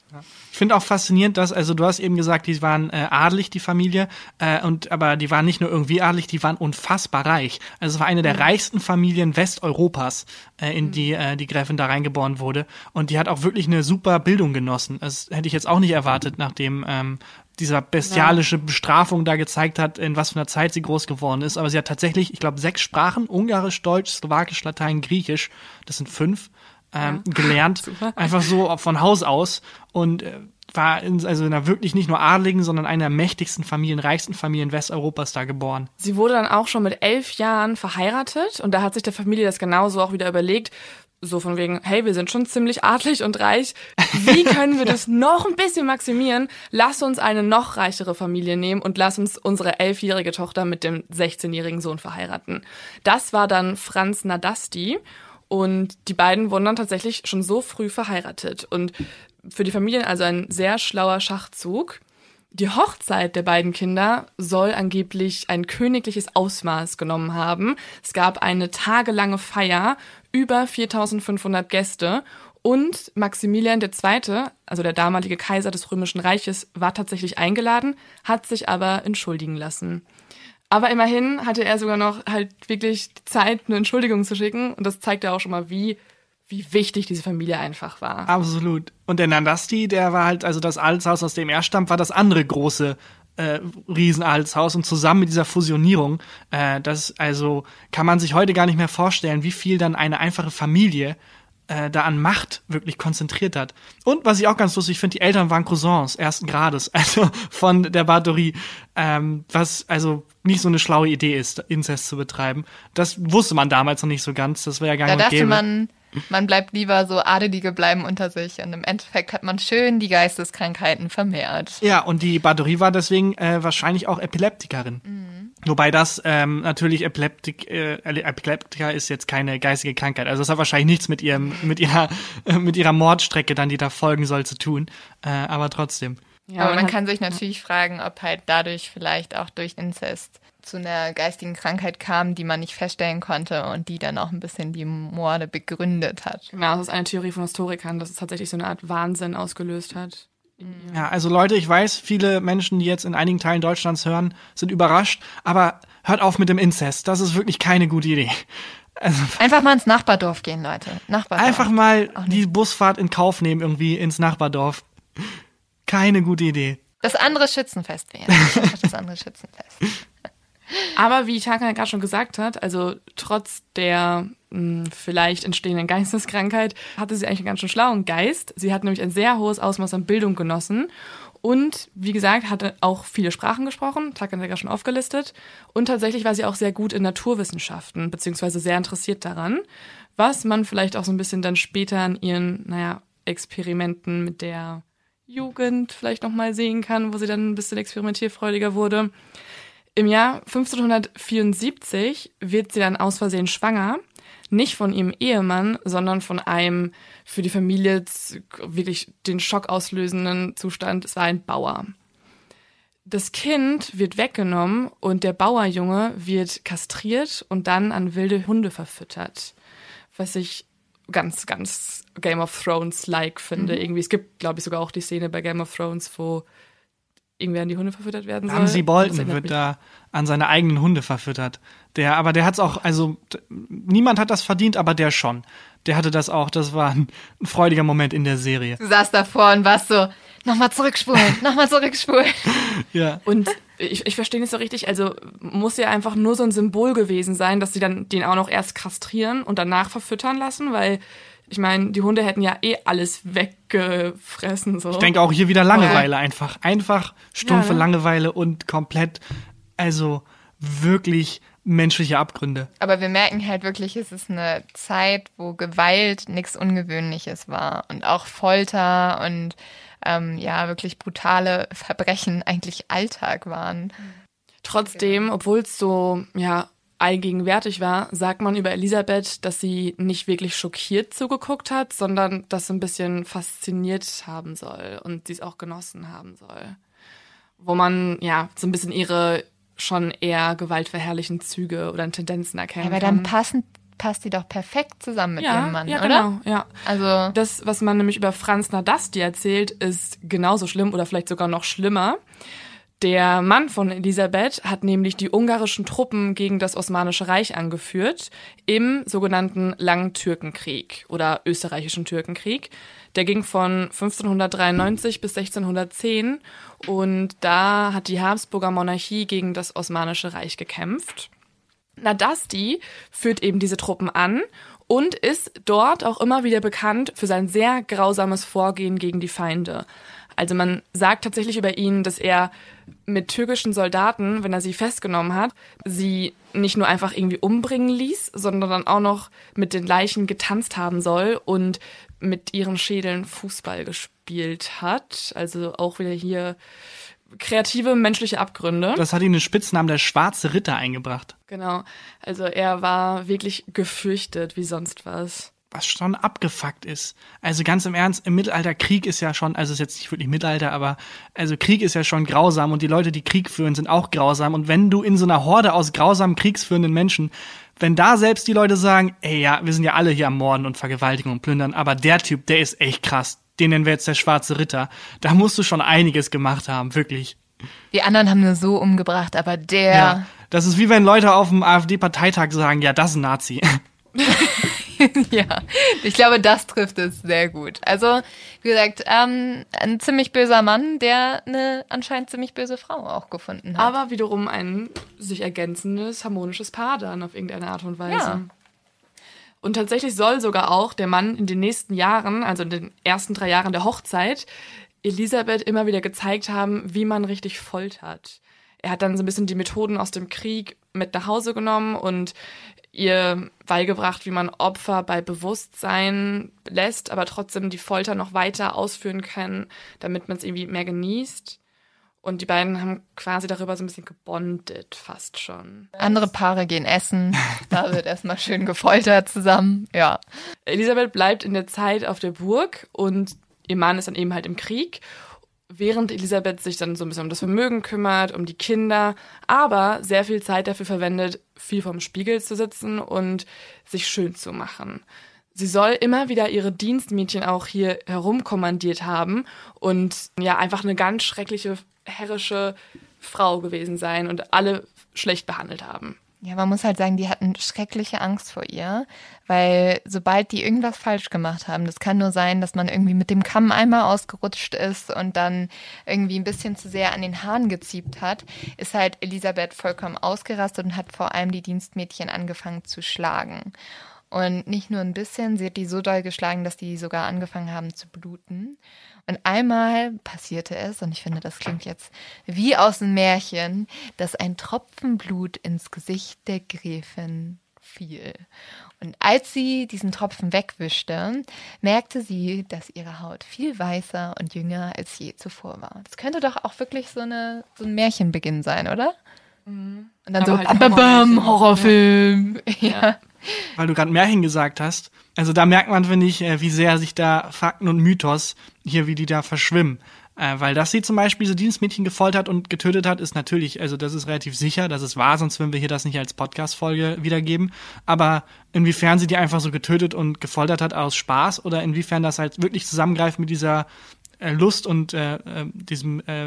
Ich finde auch faszinierend, dass, also du hast eben gesagt, die waren äh, adelig, die Familie, äh, und aber die waren nicht nur irgendwie adelig, die waren unfassbar reich. Also es war eine der mhm. reichsten Familien Westeuropas, äh, in mhm. die äh, die Gräfin da reingeboren wurde. Und die hat auch wirklich eine super Bildung genossen. Das hätte ich jetzt auch nicht erwartet, nachdem ähm, dieser bestialische Bestrafung da gezeigt hat, in was für einer Zeit sie groß geworden ist. Aber sie hat tatsächlich, ich glaube, sechs Sprachen, Ungarisch, Deutsch, Slowakisch, Latein, Griechisch, das sind fünf, ähm, ja. gelernt, super. Einfach so von Haus aus und äh, war in, also in einer wirklich nicht nur adligen, sondern einer der mächtigsten Familien, reichsten Familien Westeuropas da geboren. Sie wurde dann auch schon mit elf Jahren verheiratet und da hat sich der Familie das genauso auch wieder überlegt, so von wegen, hey, wir sind schon ziemlich adlig und reich, wie können wir das noch ein bisschen maximieren? Lass uns eine noch reichere Familie nehmen und lass uns unsere elfjährige Tochter mit dem sechzehnjährigen Sohn verheiraten. Das war dann Franz Nadasti. Und die beiden wurden dann tatsächlich schon so früh verheiratet. Und für die Familien also ein sehr schlauer Schachzug. Die Hochzeit der beiden Kinder soll angeblich ein königliches Ausmaß genommen haben. Es gab eine tagelange Feier, über viertausendfünfhundert Gäste. Und Maximilian der Zweite., also der damalige Kaiser des Römischen Reiches, war tatsächlich eingeladen, hat sich aber entschuldigen lassen. Aber immerhin hatte er sogar noch halt wirklich die Zeit, eine Entschuldigung zu schicken. Und das zeigt ja auch schon mal, wie, wie wichtig diese Familie einfach war. Absolut. Und der Nadasti, der war halt, also das Adelshaus, aus dem er stammt, war das andere große äh, Riesenadelshaus. Und zusammen mit dieser Fusionierung, äh, das also kann man sich heute gar nicht mehr vorstellen, wie viel dann eine einfache Familie äh, da an Macht wirklich konzentriert hat. Und was ich auch ganz lustig finde, die Eltern waren Cousins ersten Grades, also von der Bathory, ähm, was also nicht so eine schlaue Idee ist, Inzest zu betreiben. Das wusste man damals noch nicht so ganz, das wäre ja gar nicht gäbe. Da dachte man, man bleibt lieber so, Adelige bleiben unter sich und im Endeffekt hat man schön die Geisteskrankheiten vermehrt. Ja, und die Bathory war deswegen äh, wahrscheinlich auch Epileptikerin. Mhm. Wobei das ähm, natürlich Epileptik, äh, Epileptika ist jetzt keine geistige Krankheit. Also das hat wahrscheinlich nichts mit ihrem, mit ihrer, äh, mit ihrer Mordstrecke dann, die da folgen soll, zu tun. Äh, aber trotzdem. Ja, aber man kann sich natürlich fragen, ob halt dadurch vielleicht auch durch Inzest zu einer geistigen Krankheit kam, die man nicht feststellen konnte und die dann auch ein bisschen die Morde begründet hat. Genau, das ist eine Theorie von Historikern, dass es tatsächlich so eine Art Wahnsinn ausgelöst hat. Ja, also Leute, ich weiß, viele Menschen, die jetzt in einigen Teilen Deutschlands hören, sind überrascht, aber hört auf mit dem Inzest. Das ist wirklich keine gute Idee. Also, einfach mal ins Nachbardorf gehen, Leute. Nachbardorf. Einfach mal die Busfahrt in Kauf nehmen, irgendwie ins Nachbardorf. Keine gute Idee. Das andere Schützenfest wäre. Das andere Schützenfest. Aber wie Tarkan gerade schon gesagt hat, also trotz der mh, vielleicht entstehenden Geisteskrankheit hatte sie eigentlich einen ganz schön schlauen Geist. Sie hat nämlich ein sehr hohes Ausmaß an Bildung genossen und, wie gesagt, hatte auch viele Sprachen gesprochen, Tarkan hat ja gerade schon aufgelistet. Und tatsächlich war sie auch sehr gut in Naturwissenschaften, beziehungsweise sehr interessiert daran, was man vielleicht auch so ein bisschen dann später an ihren, naja, Experimenten mit der Jugend vielleicht nochmal sehen kann, wo sie dann ein bisschen experimentierfreudiger wurde. Im Jahr fünfzehnhundertvierundsiebzig wird sie dann aus Versehen schwanger, nicht von ihrem Ehemann, sondern von einem für die Familie wirklich den Schock auslösenden Zustand. Es war ein Bauer. Das Kind wird weggenommen und der Bauerjunge wird kastriert und dann an wilde Hunde verfüttert, was ich ganz, ganz Game of Thrones-like finde. Mhm. Irgendwie, es gibt, glaube ich, sogar auch die Szene bei Game of Thrones, wo irgendwer an die Hunde verfüttert werden soll. Ramsay Bolton wird da an seine eigenen Hunde verfüttert. Der, aber der hat's auch, also niemand hat das verdient, aber der schon. Der hatte das auch, das war ein, ein freudiger Moment in der Serie. Du saßt davor und warst so, nochmal zurückspulen, nochmal zurückspulen. Ja. Und ich, ich verstehe nicht so richtig, also muss ja einfach nur so ein Symbol gewesen sein, dass sie dann den auch noch erst kastrieren und danach verfüttern lassen, weil ich meine, die Hunde hätten ja eh alles weggefressen. So. Ich denke auch hier wieder Langeweile einfach. Einfach stumpfe ja, ne? Langeweile und komplett, also wirklich menschliche Abgründe. Aber wir merken halt wirklich, es ist eine Zeit, wo Gewalt nichts Ungewöhnliches war. Und auch Folter und ähm, ja, wirklich brutale Verbrechen eigentlich Alltag waren. Trotzdem, obwohl es so, ja, allgegenwärtig war, sagt man über Elisabeth, dass sie nicht wirklich schockiert zugeguckt hat, sondern dass sie ein bisschen fasziniert haben soll und sie es auch genossen haben soll. Wo man ja so ein bisschen ihre schon eher gewaltverherrlichen Züge oder Tendenzen erkennen kann. Aber kann. dann passen, passt die doch perfekt zusammen mit ja, ihrem Mann, ja, oder? Genau, ja. Also das, was man nämlich über Franz Nadasti erzählt, ist genauso schlimm oder vielleicht sogar noch schlimmer. Der Mann von Elisabeth hat nämlich die ungarischen Truppen gegen das Osmanische Reich angeführt im sogenannten Langen Türkenkrieg oder österreichischen Türkenkrieg. Der ging von fünfzehnhundertdreiundneunzig bis sechzehnhundertzehn und da hat die Habsburger Monarchie gegen das Osmanische Reich gekämpft. Nadasti führt eben diese Truppen an und ist dort auch immer wieder bekannt für sein sehr grausames Vorgehen gegen die Feinde. Also man sagt tatsächlich über ihn, dass er mit türkischen Soldaten, wenn er sie festgenommen hat, sie nicht nur einfach irgendwie umbringen ließ, sondern dann auch noch mit den Leichen getanzt haben soll und mit ihren Schädeln Fußball gespielt hat. Also auch wieder hier kreative menschliche Abgründe. Das hat ihm den Spitznamen der Schwarze Ritter eingebracht. Genau. Also er war wirklich gefürchtet wie sonst was. Was schon abgefuckt ist. Also ganz im Ernst, im Mittelalter, Krieg ist ja schon, also ist jetzt nicht wirklich Mittelalter, aber also Krieg ist ja schon grausam und die Leute, die Krieg führen, sind auch grausam. Und wenn du in so einer Horde aus grausamen, kriegsführenden Menschen, wenn da selbst die Leute sagen, ey, ja, wir sind ja alle hier am Morden und Vergewaltigen und Plündern, aber der Typ, der ist echt krass, den nennen wir jetzt der Schwarze Ritter, da musst du schon einiges gemacht haben, wirklich. die anderen haben nur so umgebracht, aber der... Ja, das ist wie wenn Leute auf dem AfD-Parteitag sagen, ja, das ist ein Nazi. Ja, ich glaube, das trifft es sehr gut. Also, wie gesagt, ähm, ein ziemlich böser Mann, der eine anscheinend ziemlich böse Frau auch gefunden hat. Aber wiederum ein sich ergänzendes, harmonisches Paar dann auf irgendeine Art und Weise. Ja. Und tatsächlich soll sogar auch der Mann in den nächsten Jahren, also in den ersten drei Jahren der Hochzeit, Elisabeth immer wieder gezeigt haben, wie man richtig foltert. Er hat dann so ein bisschen die Methoden aus dem Krieg mit nach Hause genommen und ihr beigebracht, wie man Opfer bei Bewusstsein lässt, aber trotzdem die Folter noch weiter ausführen kann, damit man es irgendwie mehr genießt. Und die beiden haben quasi darüber so ein bisschen gebondet, fast schon. Andere Paare gehen essen, da wird erstmal schön gefoltert zusammen, ja. Elisabeth bleibt in der Zeit auf der Burg und ihr Mann ist dann eben halt im Krieg, während Elisabeth sich dann so ein bisschen um das Vermögen kümmert, um die Kinder, aber sehr viel Zeit dafür verwendet, viel vorm Spiegel zu sitzen und sich schön zu machen. Sie soll immer wieder ihre Dienstmädchen auch hier herumkommandiert haben und ja, einfach eine ganz schreckliche, herrische Frau gewesen sein und alle schlecht behandelt haben. Ja, man muss halt sagen, die hatten schreckliche Angst vor ihr, weil sobald die irgendwas falsch gemacht haben, das kann nur sein, dass man irgendwie mit dem Kamm einmal ausgerutscht ist und dann irgendwie ein bisschen zu sehr an den Haaren geziebt hat, ist halt Elisabeth vollkommen ausgerastet und hat vor allem die Dienstmädchen angefangen zu schlagen. Und nicht nur ein bisschen, sie hat die so doll geschlagen, dass die sogar angefangen haben zu bluten. Und einmal passierte es, und ich finde, das klingt jetzt wie aus einem Märchen, dass ein Tropfen Blut ins Gesicht der Gräfin fiel. Und als sie diesen Tropfen wegwischte, merkte sie, dass ihre Haut viel weißer und jünger als je zuvor war. Das könnte doch auch wirklich so, eine, so ein Märchenbeginn sein, oder? Mhm. Und dann Aber so, halt bam, bam, bam, Horrorfilm. Ja. Ja. Weil du gerade Märchen gesagt hast. Also da merkt man, finde ich, wie sehr sich da Fakten und Mythos hier, wie die da verschwimmen. Äh, weil dass sie zum Beispiel so Dienstmädchen gefoltert und getötet hat, ist natürlich, also das ist relativ sicher, das ist wahr, sonst würden wir hier das nicht als Podcast-Folge wiedergeben. Aber inwiefern sie die einfach so getötet und gefoltert hat aus Spaß oder inwiefern das halt wirklich zusammengreift mit dieser Lust und äh, diesem, äh,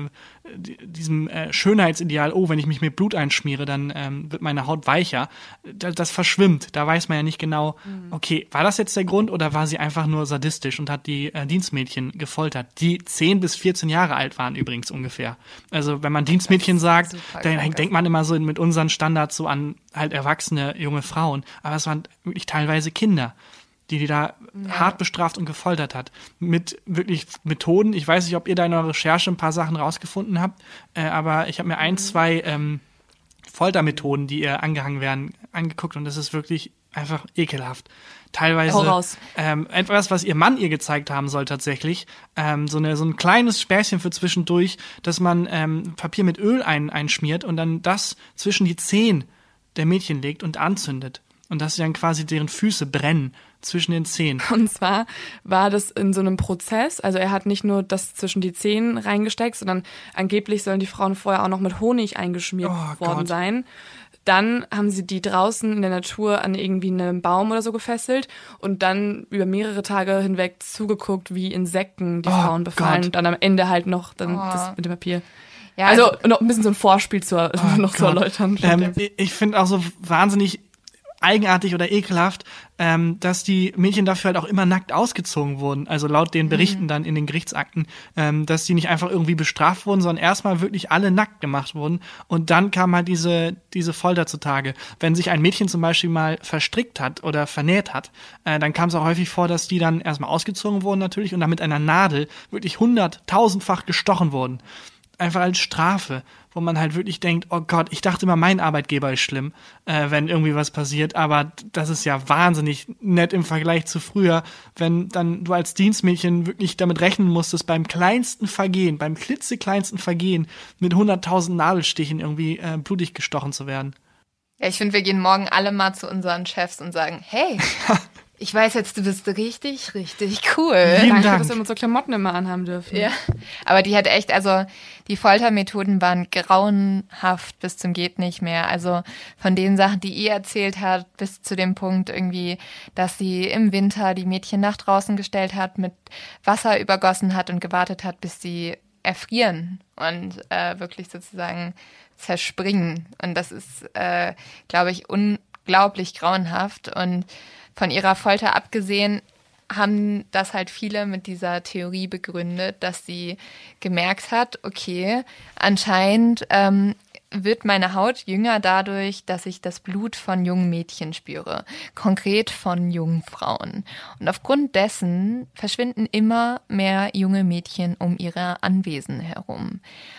diesem äh, Schönheitsideal, oh, wenn ich mich mit Blut einschmiere, dann ähm, wird meine Haut weicher. Das, das verschwimmt. Da weiß man ja nicht genau, okay, war das jetzt der Grund oder war sie einfach nur sadistisch und hat die äh, Dienstmädchen gefoltert, die zehn bis vierzehn Jahre alt waren übrigens ungefähr. Also wenn man Dienstmädchen sagt, dann krank. Denkt man immer so mit unseren Standards so an halt erwachsene junge Frauen. Aber es waren wirklich teilweise Kinder, die die da ja. hart bestraft und gefoltert hat. Mit wirklich Methoden. Ich weiß nicht, ob ihr da in eurer Recherche ein paar Sachen rausgefunden habt, äh, aber ich habe mir ein, zwei ähm, Foltermethoden, die ihr angehangen werden, angeguckt und das ist wirklich einfach ekelhaft. Teilweise ähm, etwas, was ihr Mann ihr gezeigt haben soll tatsächlich. Ähm, so, eine, so ein kleines Späßchen für zwischendurch, dass man ähm, Papier mit Öl ein, einschmiert und dann das zwischen die Zehen der Mädchen legt und anzündet. Und dass sie dann quasi deren Füße brennen zwischen den Zehen. Und zwar war das in so einem Prozess, also er hat nicht nur das zwischen die Zehen reingesteckt, sondern angeblich sollen die Frauen vorher auch noch mit Honig eingeschmiert oh, worden Gott. sein. Dann haben sie die draußen in der Natur an irgendwie einem Baum oder so gefesselt und dann über mehrere Tage hinweg zugeguckt, wie Insekten die Oh Frauen befallen Gott. und dann am Ende halt noch dann Oh. das mit dem Papier. Ja, also, also- noch ein bisschen so ein Vorspiel zur, Oh noch zu Gott. erläutern. Ähm, ich ich finde auch so wahnsinnig eigenartig oder ekelhaft, ähm, dass die Mädchen dafür halt auch immer nackt ausgezogen wurden. Also laut den Berichten dann in den Gerichtsakten, ähm, dass die nicht einfach irgendwie bestraft wurden, sondern erstmal wirklich alle nackt gemacht wurden. Und dann kam halt diese, diese Folter zutage. Wenn sich ein Mädchen zum Beispiel mal verstrickt hat oder vernäht hat, äh, dann kam es auch häufig vor, dass die dann erstmal ausgezogen wurden natürlich und dann mit einer Nadel wirklich hunderttausendfach gestochen wurden. Einfach als Strafe, wo man halt wirklich denkt, oh Gott, ich dachte immer, mein Arbeitgeber ist schlimm, äh, wenn irgendwie was passiert, aber das ist ja wahnsinnig nett im Vergleich zu früher, wenn dann du als Dienstmädchen wirklich damit rechnen musstest, beim kleinsten Vergehen, beim klitzekleinsten Vergehen mit hunderttausend Nadelstichen irgendwie äh, blutig gestochen zu werden. Ja, ich finde, wir gehen morgen alle mal zu unseren Chefs und sagen, hey, ich weiß jetzt, du bist richtig, richtig cool. Vielen Danke, Dank. dass wir unsere Klamotten immer anhaben dürfen. Ja, aber die hat echt, also die Foltermethoden waren grauenhaft bis zum geht nicht mehr. Also von den Sachen, die ihr erzählt hat, bis zu dem Punkt irgendwie, dass sie im Winter die Mädchen nach draußen gestellt hat, mit Wasser übergossen hat und gewartet hat, bis sie erfrieren und äh, wirklich sozusagen zerspringen. Und das ist, äh, glaube ich, unglaublich grauenhaft. Und von ihrer Folter abgesehen haben das halt viele mit dieser Theorie begründet, dass sie gemerkt hat, okay, anscheinend ähm, wird meine Haut jünger dadurch, dass ich das Blut von jungen Mädchen spüre, konkret von jungen Frauen. Und aufgrund dessen verschwinden immer mehr junge Mädchen um ihre Anwesen herum.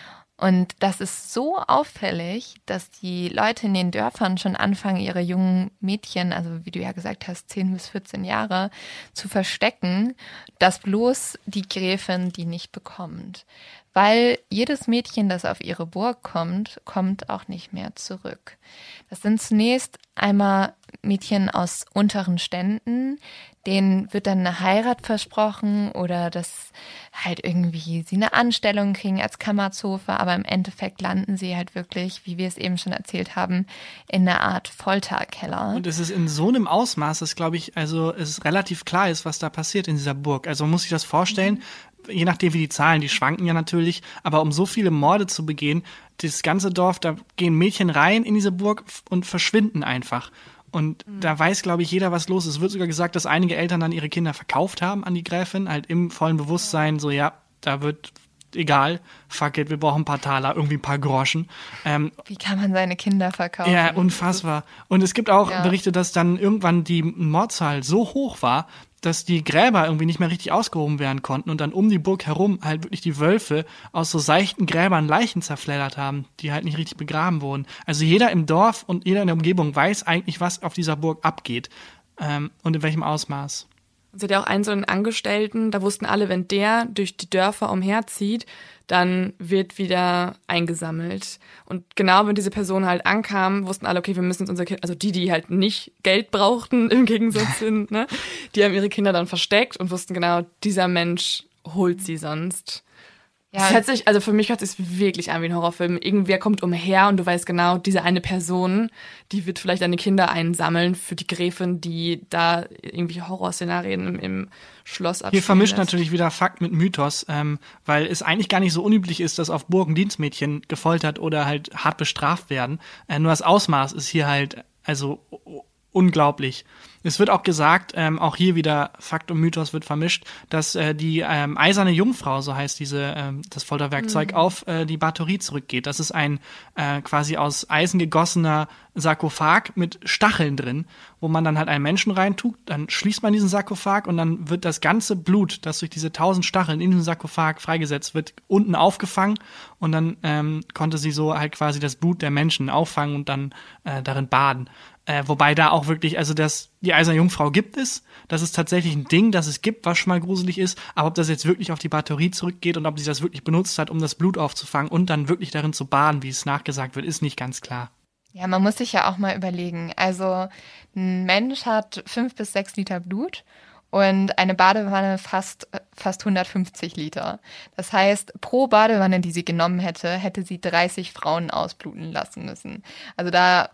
Und das ist so auffällig, dass die Leute in den Dörfern schon anfangen, ihre jungen Mädchen, also wie du ja gesagt hast, zehn bis vierzehn Jahre, zu verstecken, dass bloß die Gräfin die nicht bekommt. Weil jedes Mädchen, das auf ihre Burg kommt, kommt auch nicht mehr zurück. Das sind zunächst einmal Mädchen aus unteren Ständen, denen wird dann eine Heirat versprochen oder dass halt irgendwie sie eine Anstellung kriegen als Kammerzofe, aber im Endeffekt landen sie halt wirklich, wie wir es eben schon erzählt haben, in einer Art Folterkeller. Und es ist in so einem Ausmaß, dass, glaube ich, also es relativ klar ist, was da passiert in dieser Burg. Also man muss sich das vorstellen, mhm. je nachdem wie die Zahlen, die schwanken ja natürlich, aber um so viele Morde zu begehen, das ganze Dorf, da gehen Mädchen rein in diese Burg und verschwinden einfach. Und mhm. da weiß, glaube ich, jeder, was los ist. Es wird sogar gesagt, dass einige Eltern dann ihre Kinder verkauft haben an die Gräfin, halt im vollen Bewusstsein, so ja, da wird, egal, fuck it, wir brauchen ein paar Taler, irgendwie ein paar Groschen. Ähm, Wie kann man seine Kinder verkaufen? Ja, unfassbar. Und es gibt auch Ja. Berichte, dass dann irgendwann die Mordzahl so hoch war, dass die Gräber irgendwie nicht mehr richtig ausgehoben werden konnten und dann um die Burg herum halt wirklich die Wölfe aus so seichten Gräbern Leichen zerfleddert haben, die halt nicht richtig begraben wurden. Also jeder im Dorf und jeder in der Umgebung weiß eigentlich, was auf dieser Burg abgeht ähm, und in welchem Ausmaß. Sie hat ja auch einen so einen Angestellten, da wussten alle, wenn der durch die Dörfer umherzieht, dann wird wieder eingesammelt. Und genau, wenn diese Person halt ankam, wussten alle, okay, wir müssen jetzt unsere Kinder, also die, die halt nicht Geld brauchten im Gegensatz sind, ne, die haben ihre Kinder dann versteckt und wussten genau, dieser Mensch holt sie sonst. Ja. Das hört sich, also für mich hört es sich wirklich an wie ein Horrorfilm. Irgendwer kommt umher und du weißt genau, diese eine Person, die wird vielleicht deine Kinder einsammeln für die Gräfin, die da irgendwelche Horrorszenarien im, im Schloss abspielen Hier vermischt lässt. natürlich wieder Fakt mit Mythos, ähm, weil es eigentlich gar nicht so unüblich ist, dass auf Burgen Dienstmädchen gefoltert oder halt hart bestraft werden. Äh, nur das Ausmaß ist hier halt also unglaublich. Es wird auch gesagt, ähm, auch hier wieder Fakt und Mythos wird vermischt, dass äh, die ähm, eiserne Jungfrau, so heißt diese ähm, das Folterwerkzeug, mhm. auf äh, die Batterie zurückgeht. Das ist ein äh, quasi aus Eisen gegossener Sarkophag mit Stacheln drin, wo man dann halt einen Menschen reintut, dann schließt man diesen Sarkophag und dann wird das ganze Blut, das durch diese tausend Stacheln in diesem Sarkophag freigesetzt wird, unten aufgefangen und dann ähm, konnte sie so halt quasi das Blut der Menschen auffangen und dann äh, darin baden. Äh, wobei da auch wirklich, also das, die Eiserne Jungfrau gibt es, das ist tatsächlich ein Ding, das es gibt, was schon mal gruselig ist, aber ob das jetzt wirklich auf die Batterie zurückgeht und ob sie das wirklich benutzt hat, um das Blut aufzufangen und dann wirklich darin zu baden, wie es nachgesagt wird, ist nicht ganz klar. Ja, man muss sich ja auch mal überlegen. Also ein Mensch hat fünf bis sechs Liter Blut und eine Badewanne fast, fast hundertfünfzig Liter. Das heißt, pro Badewanne, die sie genommen hätte, hätte sie dreißig Frauen ausbluten lassen müssen. Also da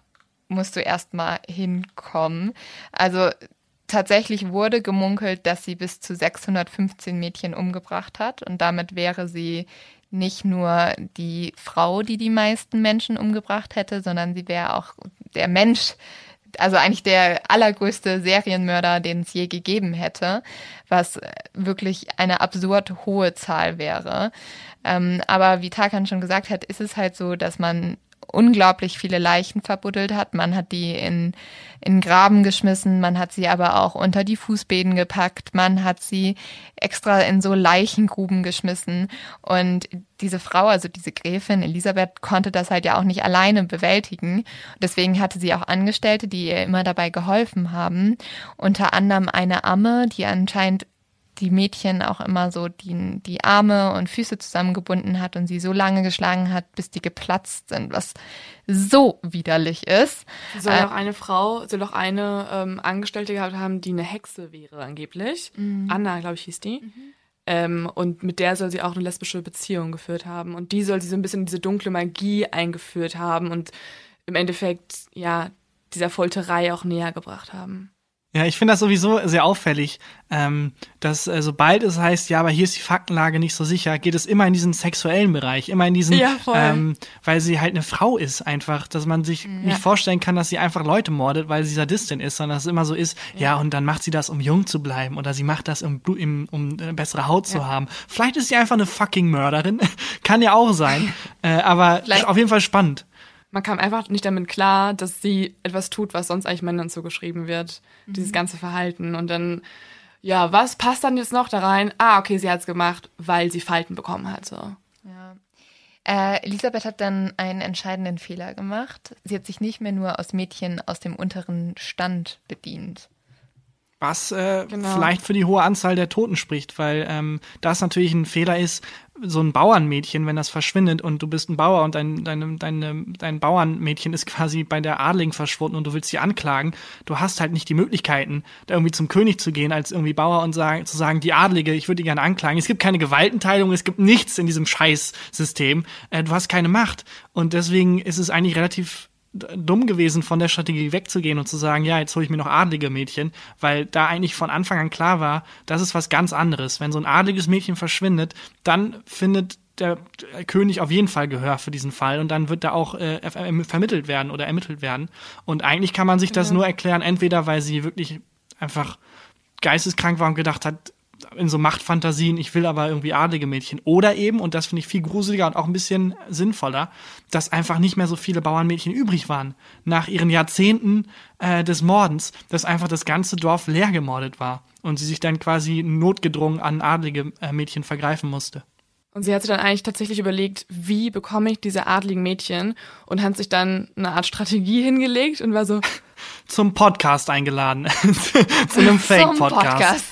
musst du erstmal hinkommen. Also tatsächlich wurde gemunkelt, dass sie bis zu sechshundertfünfzehn Mädchen umgebracht hat und damit wäre sie nicht nur die Frau, die die meisten Menschen umgebracht hätte, sondern sie wäre auch der Mensch, also eigentlich der allergrößte Serienmörder, den es je gegeben hätte, was wirklich eine absurd hohe Zahl wäre. Ähm, aber wie Tarkan schon gesagt hat, ist es halt so, dass man unglaublich viele Leichen verbuddelt hat. Man hat die in, in Graben geschmissen, man hat sie aber auch unter die Fußböden gepackt, man hat sie extra in so Leichengruben geschmissen. Und diese Frau, also diese Gräfin Elisabeth, konnte das halt ja auch nicht alleine bewältigen. Deswegen hatte sie auch Angestellte, die ihr immer dabei geholfen haben. Unter anderem eine Amme, die anscheinend die Mädchen auch immer so die, die Arme und Füße zusammengebunden hat und sie so lange geschlagen hat, bis die geplatzt sind, was so widerlich ist. Sie soll äh, auch eine Frau, soll auch eine ähm, Angestellte gehabt haben, die eine Hexe wäre angeblich. Mhm. Anna, glaube ich, hieß die. Mhm. Ähm, und mit der soll sie auch eine lesbische Beziehung geführt haben. Und die soll sie so ein bisschen in diese dunkle Magie eingeführt haben und im Endeffekt, ja, dieser Folterei auch näher gebracht haben. Ja, ich finde das sowieso sehr auffällig, ähm, dass äh, sobald es heißt, ja, aber hier ist die Faktenlage nicht so sicher, geht es immer in diesen sexuellen Bereich, immer in diesen, ja, voll. ähm, weil sie halt eine Frau ist einfach, dass man sich ja. nicht vorstellen kann, dass sie einfach Leute mordet, weil sie Sadistin ist, sondern dass es immer so ist, ja, ja und dann macht sie das, um jung zu bleiben oder sie macht das, um, um, um äh, bessere Haut ja. zu haben. Vielleicht ist sie einfach eine fucking Mörderin, kann ja auch sein, äh, aber Vielleicht. auf jeden Fall spannend. Man kam einfach nicht damit klar, dass sie etwas tut, was sonst eigentlich Männern zugeschrieben wird. Mhm. Dieses ganze Verhalten. Und dann, ja, was passt dann jetzt noch da rein? Ah, okay, sie hat's gemacht, weil sie Falten bekommen hat. So. Ja. Äh, Elisabeth hat dann einen entscheidenden Fehler gemacht. Sie hat sich nicht mehr nur aus Mädchen aus dem unteren Stand bedient. Was äh, genau. vielleicht für die hohe Anzahl der Toten spricht, weil ähm, das natürlich ein Fehler ist, so ein Bauernmädchen, wenn das verschwindet und du bist ein Bauer und dein, dein, dein, dein Bauernmädchen ist quasi bei der Adligen verschwunden und du willst sie anklagen, du hast halt nicht die Möglichkeiten, da irgendwie zum König zu gehen als irgendwie Bauer und sagen, zu sagen, die Adlige, ich würde die gerne anklagen. Es gibt keine Gewaltenteilung, es gibt nichts in diesem Scheißsystem. Äh, du hast keine Macht und deswegen ist es eigentlich relativ dumm gewesen, von der Strategie wegzugehen und zu sagen, ja, jetzt hole ich mir noch adlige Mädchen, weil da eigentlich von Anfang an klar war, das ist was ganz anderes. Wenn so ein adliges Mädchen verschwindet, dann findet der König auf jeden Fall Gehör für diesen Fall und dann wird da auch äh, vermittelt werden oder ermittelt werden. Und eigentlich kann man sich das ja. nur erklären, entweder weil sie wirklich einfach geisteskrank war und gedacht hat, in so Machtfantasien, ich will aber irgendwie adlige Mädchen. Oder eben, und das finde ich viel gruseliger und auch ein bisschen sinnvoller, dass einfach nicht mehr so viele Bauernmädchen übrig waren. Nach ihren Jahrzehnten äh, des Mordens, dass einfach das ganze Dorf leer gemordet war. Und sie sich dann quasi notgedrungen an adlige äh, Mädchen vergreifen musste. Und sie hat sich dann eigentlich tatsächlich überlegt, wie bekomme ich diese adligen Mädchen? Und hat sich dann eine Art Strategie hingelegt und war so... Zum Podcast eingeladen. Zu einem Fake-Podcast.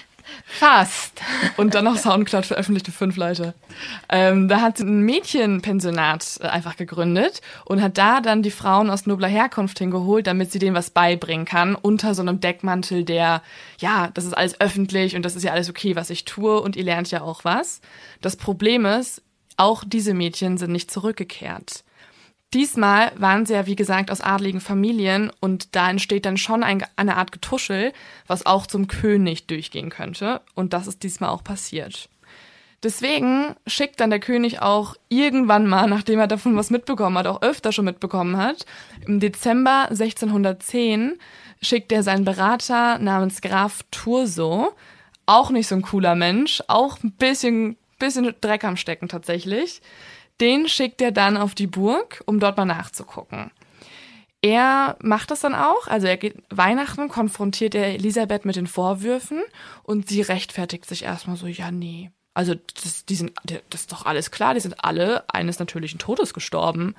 Fast. Und dann noch Soundcloud veröffentlichte fünf Leute. Ähm, da hat sie ein Mädchenpensionat einfach gegründet und hat da dann die Frauen aus nobler Herkunft hingeholt, damit sie denen was beibringen kann, unter so einem Deckmantel, der, ja, das ist alles öffentlich und das ist ja alles okay, was ich tue und ihr lernt ja auch was. Das Problem ist, auch diese Mädchen sind nicht zurückgekehrt. Diesmal waren sie ja, wie gesagt, aus adligen Familien und da entsteht dann schon ein, eine Art Getuschel, was auch zum König durchgehen könnte. Und das ist diesmal auch passiert. Deswegen schickt dann der König auch irgendwann mal, nachdem er davon was mitbekommen hat, auch öfter schon mitbekommen hat, im Dezember sechzehnhundertzehn schickt er seinen Berater namens Graf Thurso, auch nicht so ein cooler Mensch, auch ein bisschen, bisschen Dreck am Stecken tatsächlich. Den schickt er dann auf die Burg, um dort mal nachzugucken. Er macht das dann auch, also er geht Weihnachten, konfrontiert er Elisabeth mit den Vorwürfen und sie rechtfertigt sich erstmal so, ja nee, also das, die sind, das ist doch alles klar, die sind alle eines natürlichen Todes gestorben.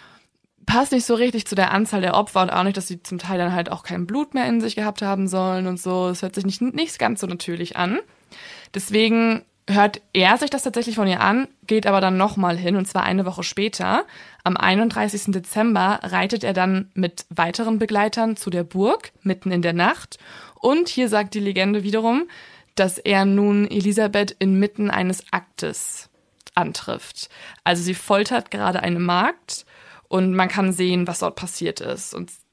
Passt nicht so richtig zu der Anzahl der Opfer und auch nicht, dass sie zum Teil dann halt auch kein Blut mehr in sich gehabt haben sollen und so. Es hört sich nicht, nicht ganz so natürlich an. Deswegen hört er sich das tatsächlich von ihr an, geht aber dann nochmal hin, und zwar eine Woche später. Am einunddreißigsten Dezember reitet er dann mit weiteren Begleitern zu der Burg, mitten in der Nacht. Und hier sagt die Legende wiederum, dass er nun Elisabeth inmitten eines Aktes antrifft. Also sie foltert gerade eine Magd und man kann sehen, was dort passiert ist. Und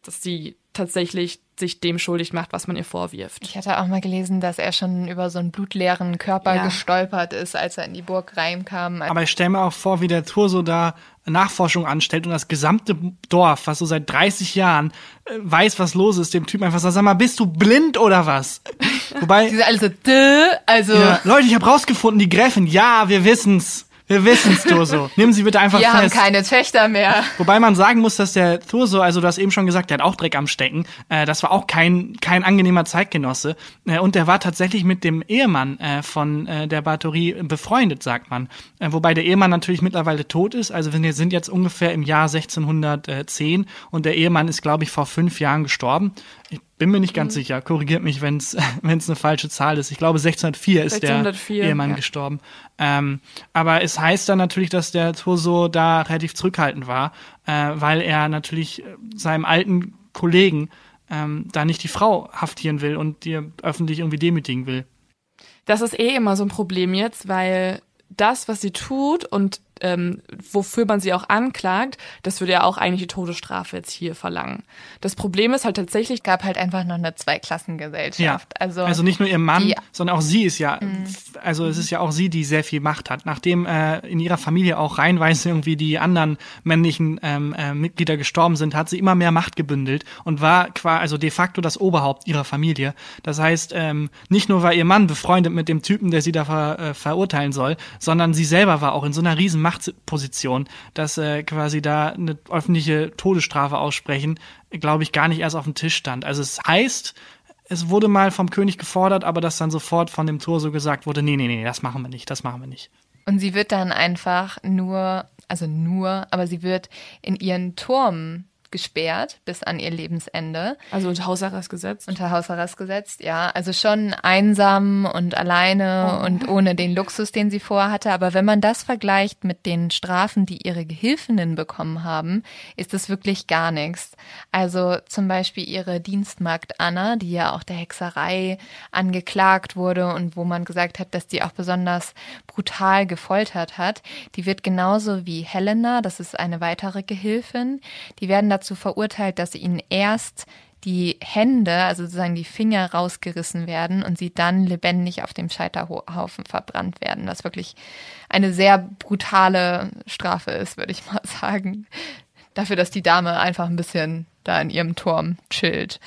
dass sie tatsächlich sich dem schuldig macht, was man ihr vorwirft. Ich hatte auch mal gelesen, dass er schon über so einen blutleeren Körper Ja. gestolpert ist, als er in die Burg reinkam. Aber ich stelle mir auch vor, wie der Thurso da Nachforschung anstellt und das gesamte Dorf, was so seit dreißig Jahren äh, weiß, was los ist, dem Typen einfach sagt, sag mal, bist du blind oder was? Wobei, Die sind alle so, Dö, also ja, Leute, ich habe rausgefunden, die Gräfin, ja, wir wissen's. Wir wissen's, Thurso. Nehmen Sie bitte einfach wir haben fest. keine Töchter mehr. Wobei man sagen muss, dass der Thurso, also du hast eben schon gesagt, der hat auch Dreck am Stecken. Äh, das war auch kein kein angenehmer Zeitgenosse. Äh, und der war tatsächlich mit dem Ehemann äh, von äh, der Bathory befreundet, sagt man. Äh, wobei der Ehemann natürlich mittlerweile tot ist. Also wir sind jetzt ungefähr im Jahr sechzehnhundertzehn und der Ehemann ist, glaube ich, vor fünf Jahren gestorben. Ich bin mir nicht ganz mhm. sicher. Korrigiert mich, wenn es wenn es eine falsche Zahl ist. Ich glaube, sechzehnhundertvier ist sechzehnhundertvier, der Ehemann ja. gestorben. Ähm, aber es heißt dann natürlich, dass der Thurso da relativ zurückhaltend war, äh, weil er natürlich seinem alten Kollegen ähm, da nicht die Frau haftieren will und die öffentlich irgendwie demütigen will. Das ist eh immer so ein Problem jetzt, weil das, was sie tut und ähm, wofür man sie auch anklagt, das würde ja auch eigentlich die Todesstrafe jetzt hier verlangen. Das Problem ist halt tatsächlich, Es gab halt einfach noch eine Zweiklassengesellschaft. Ja, Also, also nicht nur ihr Mann, die- sondern auch sie ist ja, also es ist ja auch sie, die sehr viel Macht hat. Nachdem äh, in ihrer Familie auch reihenweise irgendwie die anderen männlichen ähm, äh, Mitglieder gestorben sind, hat sie immer mehr Macht gebündelt und war quasi, also de facto das Oberhaupt ihrer Familie. Das heißt, ähm, nicht nur war ihr Mann befreundet mit dem Typen, der sie da ver, äh, verurteilen soll, sondern sie selber war auch in so einer riesen Machtposition, dass äh, quasi da eine öffentliche Todesstrafe aussprechen, glaube ich, gar nicht erst auf dem Tisch stand. Also es heißt, es wurde mal vom König gefordert, aber dass dann sofort von dem Thurso gesagt wurde, nee, nee, nee, das machen wir nicht, das machen wir nicht. Und sie wird dann einfach nur, also nur, aber sie wird in ihren Turm gesperrt bis an ihr Lebensende. also unter Hausarrest gesetzt. Unter Hausarrest gesetzt, ja. Also schon einsam und alleine Oh. und ohne den Luxus, den sie vorhatte. Aber wenn man das vergleicht mit den Strafen, die ihre Gehilfinnen bekommen haben, ist das wirklich gar nichts. Also zum Beispiel ihre Dienstmagd Anna, die ja auch der Hexerei angeklagt wurde und wo man gesagt hat, dass die auch besonders brutal gefoltert hat, die wird genauso wie Helena, das ist eine weitere Gehilfin, die werden dazu verurteilt, dass ihnen erst die Hände, also sozusagen die Finger rausgerissen werden und sie dann lebendig auf dem Scheiterhaufen verbrannt werden, was wirklich eine sehr brutale Strafe ist, würde ich mal sagen. Dafür, dass die Dame einfach ein bisschen da in ihrem Turm chillt.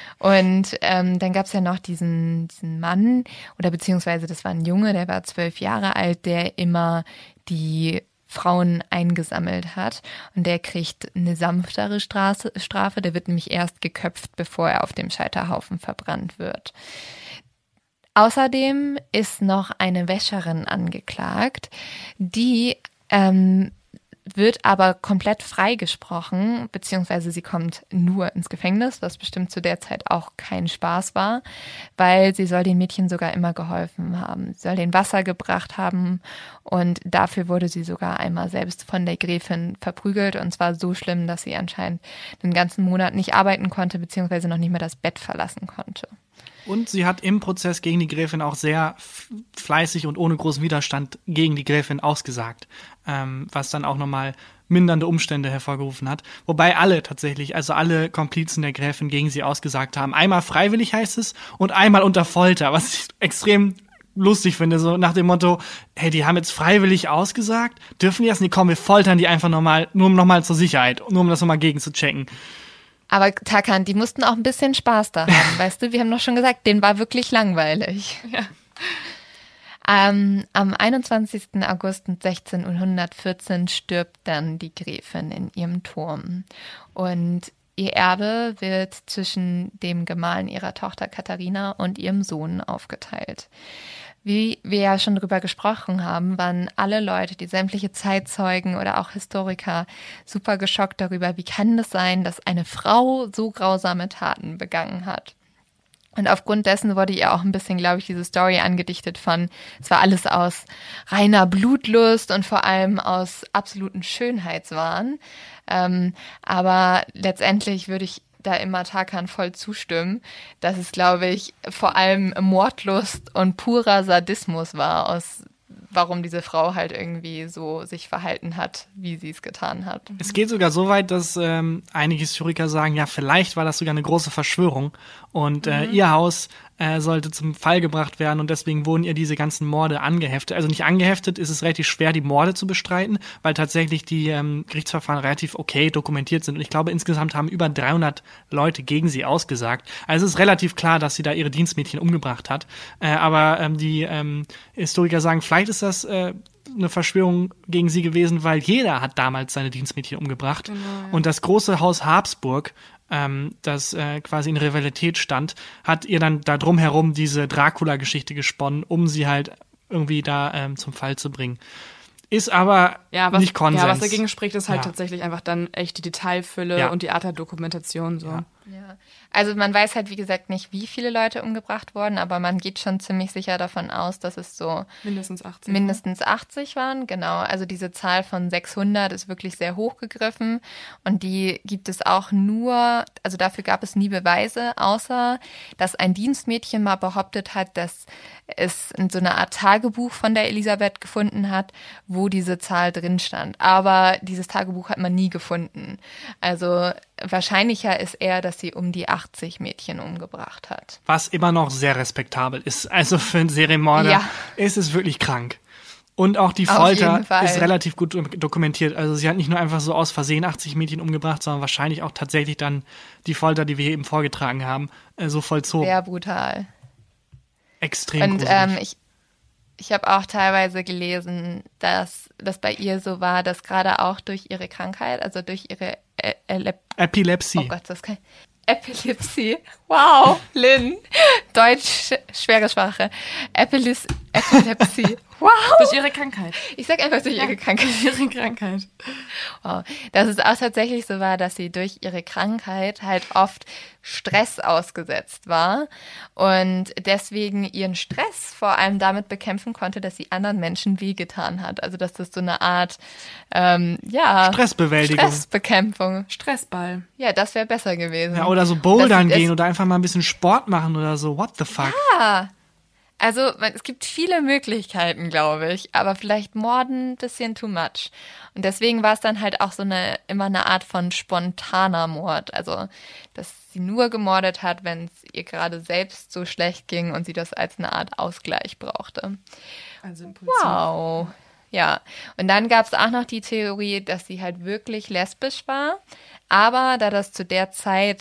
Und ähm, dann gab es ja noch diesen, diesen Mann, oder beziehungsweise das war ein Junge, der war zwölf Jahre alt, der immer die Frauen eingesammelt hat. Und der kriegt eine sanftere Straße, Strafe. Der wird nämlich erst geköpft, bevor er auf dem Scheiterhaufen verbrannt wird. Außerdem ist noch eine Wäscherin angeklagt, die ähm, wird aber komplett freigesprochen, beziehungsweise sie kommt nur ins Gefängnis, was bestimmt zu der Zeit auch kein Spaß war, weil sie soll den Mädchen sogar immer geholfen haben. Sie soll den Wasser gebracht haben und dafür wurde sie sogar einmal selbst von der Gräfin verprügelt und zwar so schlimm, dass sie anscheinend den ganzen Monat nicht arbeiten konnte, beziehungsweise noch nicht mehr das Bett verlassen konnte. Und sie hat im Prozess gegen die Gräfin auch sehr fleißig und ohne großen Widerstand gegen die Gräfin ausgesagt, ähm, was dann auch nochmal mindernde Umstände hervorgerufen hat. Wobei alle tatsächlich, also alle Komplizen der Gräfin gegen sie ausgesagt haben. Einmal freiwillig heißt es und einmal unter Folter, was ich extrem lustig finde, so nach dem Motto, hey, die haben jetzt freiwillig ausgesagt, dürfen die das nicht? Komm, wir foltern die einfach nochmal, nur nochmal zur Sicherheit, nur um das nochmal gegen zu checken. Aber Tarkan, die mussten auch ein bisschen Spaß da haben, weißt du? Wir haben doch schon gesagt, denen war wirklich langweilig. Ja. Ähm, am einundzwanzigsten August sechzehnhundertvierzehn stirbt dann die Gräfin in ihrem Turm. Und ihr Erbe wird zwischen dem Gemahl ihrer Tochter Katharina und ihrem Sohn aufgeteilt. Wie wir ja schon drüber gesprochen haben, waren alle Leute, die sämtliche Zeitzeugen oder auch Historiker, super geschockt darüber, wie kann es sein, dass eine Frau so grausame Taten begangen hat. Und aufgrund dessen wurde ihr auch ein bisschen, glaube ich, diese Story angedichtet von, es war alles aus reiner Blutlust und vor allem aus absoluten Schönheitswahn. Ähm, aber letztendlich würde ich da immer Tarkan voll zustimmen, dass es, glaube ich, vor allem Mordlust und purer Sadismus war, aus warum diese Frau halt irgendwie so sich verhalten hat, wie sie es getan hat. Es geht sogar so weit, dass ähm, einige Historiker sagen, ja, vielleicht war das sogar eine große Verschwörung und äh, mhm. ihr Haus äh, sollte zum Fall gebracht werden und deswegen wurden ihr diese ganzen Morde angeheftet. Also nicht angeheftet, ist es relativ schwer, die Morde zu bestreiten, weil tatsächlich die ähm, Gerichtsverfahren relativ okay dokumentiert sind und ich glaube, insgesamt haben über dreihundert Leute gegen sie ausgesagt. Also es ist relativ klar, dass sie da ihre Dienstmädchen umgebracht hat, äh, aber ähm, die ähm, Historiker sagen, vielleicht ist das äh, eine Verschwörung gegen sie gewesen, weil jeder hat damals seine Dienstmädchen umgebracht. Genau, ja. Und das große Haus Habsburg, ähm, das äh, quasi in Rivalität stand, hat ihr dann da drumherum diese Dracula-Geschichte gesponnen, um sie halt irgendwie da ähm, zum Fall zu bringen. Ist aber ja, was, nicht Konsens. Ja, was dagegen spricht, ist halt ja. tatsächlich einfach dann echt die Detailfülle Ja. und die Art der Dokumentation so. Ja. Ja. Also man weiß halt, wie gesagt, nicht, wie viele Leute umgebracht wurden, aber man geht schon ziemlich sicher davon aus, dass es so Mindestens achtzig. mindestens achtzig waren. Genau, also diese Zahl von sechshundert ist wirklich sehr hoch gegriffen und die gibt es auch nur, also dafür gab es nie Beweise, außer dass ein Dienstmädchen mal behauptet hat, dass es in so eine Art Tagebuch von der Elisabeth gefunden hat, wo diese Zahl drin stand. Aber dieses Tagebuch hat man nie gefunden. Also wahrscheinlicher ist eher, dass sie um die achtzig Mädchen umgebracht hat. Was immer noch sehr respektabel ist. Also für einen Serienmörder Ja. ist es wirklich krank. Und auch die Auf Folter jeden Fall. ist relativ gut dokumentiert. Also sie hat nicht nur einfach so aus Versehen achtzig Mädchen umgebracht, sondern wahrscheinlich auch tatsächlich dann die Folter, die wir eben vorgetragen haben, äh, so vollzogen. Sehr brutal. Extrem Und gruselig. ähm, ich, ich habe auch teilweise gelesen, dass das bei ihr so war, dass gerade auch durch ihre Krankheit, also durch ihre Ä- Ä- Epilepsie. Oh Gott, das kann Epilepsie. Wow, Lynn. Deutsch, schwere Sprache. Epilis, Epilepsie. Wow. Durch ihre Krankheit. Ich sag einfach durch ihre Krankheit. Durch ihre Krankheit. Wow. Dass es auch tatsächlich so war, dass sie durch ihre Krankheit halt oft Stress ausgesetzt war und deswegen ihren Stress vor allem damit bekämpfen konnte, dass sie anderen Menschen wehgetan hat. Also dass das so eine Art ähm, ja, Stressbewältigung. Stressbekämpfung. Stressball. Ja, das wäre besser gewesen. Ja, oder so bouldern Das- gehen das- oder einfach mal ein bisschen Sport machen oder so. What the fuck? Ja. Also man, es gibt viele Möglichkeiten, glaube ich, aber vielleicht Morden ein bisschen too much. Und deswegen war es dann halt auch so eine immer eine Art von spontaner Mord. Also, dass sie nur gemordet hat, wenn es ihr gerade selbst so schlecht ging und sie das als eine Art Ausgleich brauchte. Also im Prinzip. Wow. Ja, und dann gab es auch noch die Theorie, dass sie halt wirklich lesbisch war, aber da das zu der Zeit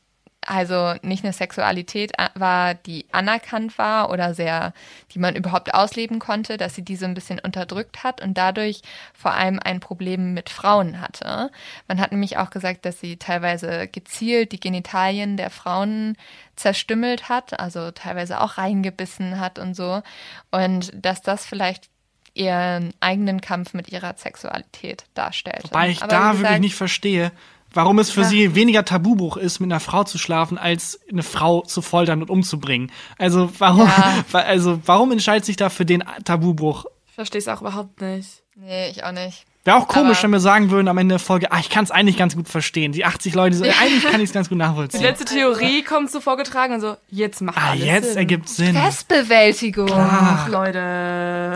also nicht eine Sexualität war, die anerkannt war oder sehr, die man überhaupt ausleben konnte, dass sie diese ein bisschen unterdrückt hat und dadurch vor allem ein Problem mit Frauen hatte. Man hat nämlich auch gesagt, dass sie teilweise gezielt die Genitalien der Frauen zerstümmelt hat, also teilweise auch reingebissen hat und so. Und dass das vielleicht ihren eigenen Kampf mit ihrer Sexualität darstellte. Wobei ich Aber da wie wirklich gesagt, nicht verstehe, warum es für Ja. sie weniger Tabubruch ist, mit einer Frau zu schlafen, als eine Frau zu foltern und umzubringen. Also warum, Ja. also warum entscheidet sich da für den Tabubruch? Ich verstehe es auch überhaupt nicht. Nee, ich auch nicht. Wäre auch komisch, Aber- wenn wir sagen würden am Ende der Folge, ah, ich kann es eigentlich ganz gut verstehen. Die achtzig Leute, so, eigentlich kann ich es ganz gut Die nachvollziehen. letzte Theorie kommt so vorgetragen und so, jetzt macht Ah, alles jetzt Sinn. ergibt Sinn. Stressbewältigung. Ach, Leute.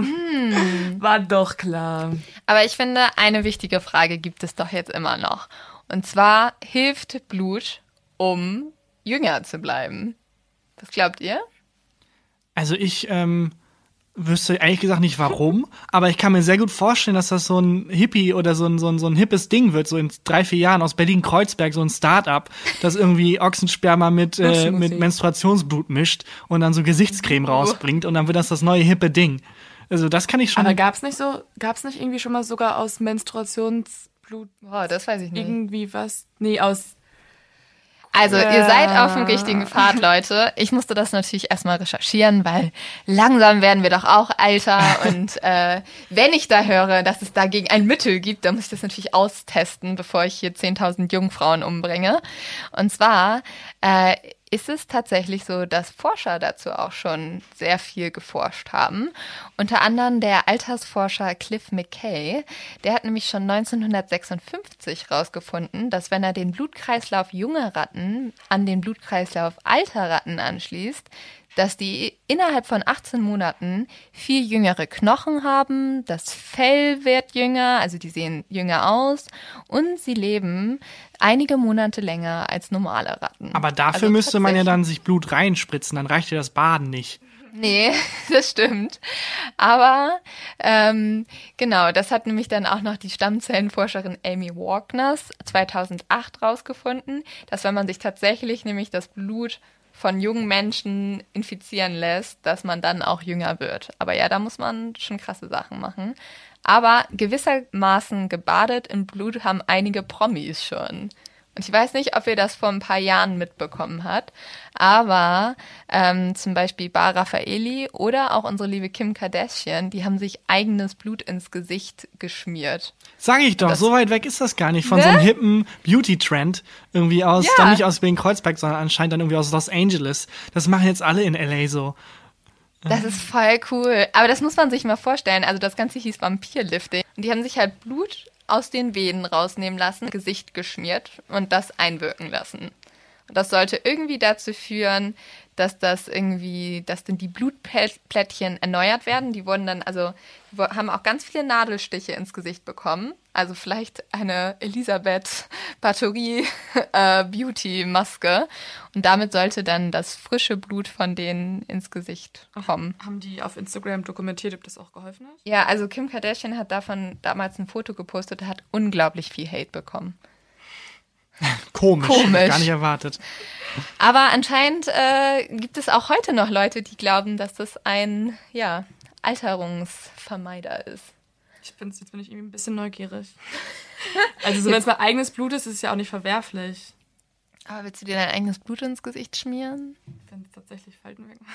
War doch klar. Aber ich finde, eine wichtige Frage gibt es doch jetzt immer noch. Und zwar, hilft Blut, um jünger zu bleiben? Was glaubt ihr? Also ich ähm, wüsste ehrlich gesagt nicht warum, aber ich kann mir sehr gut vorstellen, dass das so ein Hippie oder so ein, so ein, so ein hippes Ding wird, so in drei, vier Jahren aus Berlin-Kreuzberg, so ein Start-up, das irgendwie Ochsensperma mit, äh, Luftmusik. mit Menstruationsblut mischt und dann so Gesichtscreme rausbringt und dann wird das das neue hippe Ding. Also das kann ich schon... Aber gab's nicht so, gab's nicht irgendwie schon mal sogar aus Menstruationsblut Boah, das weiß ich nicht. irgendwie was? Nee, aus Also, ihr Ja. seid auf dem richtigen Pfad, Leute. Ich musste das natürlich erstmal recherchieren, weil langsam werden wir doch auch älter. Und äh, wenn ich da höre, dass es dagegen ein Mittel gibt, dann muss ich das natürlich austesten, bevor ich hier zehntausend Jungfrauen umbringe. Und zwar äh, ist es tatsächlich so, dass Forscher dazu auch schon sehr viel geforscht haben. Unter anderem der Altersforscher Cliff McKay, der hat nämlich schon neunzehnhundertsechsundfünfzig rausgefunden, dass wenn er den Blutkreislauf junger Ratten an den Blutkreislauf alter Ratten anschließt, dass die innerhalb von achtzehn Monaten viel jüngere Knochen haben, das Fell wird jünger, also die sehen jünger aus und sie leben einige Monate länger als normale Ratten. Aber dafür also müsste man ja dann sich Blut reinspritzen, dann reicht ja das Baden nicht. Nee, das stimmt. Aber ähm, genau, das hat nämlich dann auch noch die Stammzellenforscherin Amy Walkners zweitausendacht rausgefunden, dass wenn man sich tatsächlich nämlich das Blut von jungen Menschen infizieren lässt, dass man dann auch jünger wird. Aber ja, da muss man schon krasse Sachen machen. Aber gewissermaßen gebadet in Blut haben einige Promis schon. Und ich weiß nicht, ob ihr das vor ein paar Jahren mitbekommen habt, aber ähm, zum Beispiel Bar Raffaeli oder auch unsere liebe Kim Kardashian, die haben sich eigenes Blut ins Gesicht geschmiert. Sag ich doch, das, so weit weg ist das gar nicht von ne? so einem hippen Beauty-Trend irgendwie aus, ja. dann nicht aus Berlin-Kreuzberg, sondern anscheinend dann irgendwie aus Los Angeles. Das machen jetzt alle in L A so. Das ist voll cool. Aber das muss man sich mal vorstellen. Also das Ganze hieß Vampirlifting. Und die haben sich halt Blut aus den Venen rausnehmen lassen, Gesicht geschmiert und das einwirken lassen. Und das sollte irgendwie dazu führen, dass das irgendwie, dass dann die Blutplättchen erneuert werden. Die wurden dann, also die haben auch ganz viele Nadelstiche ins Gesicht bekommen. Also vielleicht eine Elisabeth Bathory äh, Beauty-Maske. Und damit sollte dann das frische Blut von denen ins Gesicht kommen. Ach, haben die auf Instagram dokumentiert, ob das auch geholfen hat? Ja, also Kim Kardashian hat davon damals ein Foto gepostet und hat unglaublich viel Hate bekommen. Komisch, Komisch. Gar nicht erwartet. Aber anscheinend äh, gibt es auch heute noch Leute, die glauben, dass das ein ja, Alterungsvermeider ist. Ich bin's, jetzt bin ich irgendwie ein bisschen neugierig. Also so, wenn es mein eigenes Blut ist, ist es ja auch nicht verwerflich. Aber willst du dir dein eigenes Blut ins Gesicht schmieren? Wenn es tatsächlich Falten weg.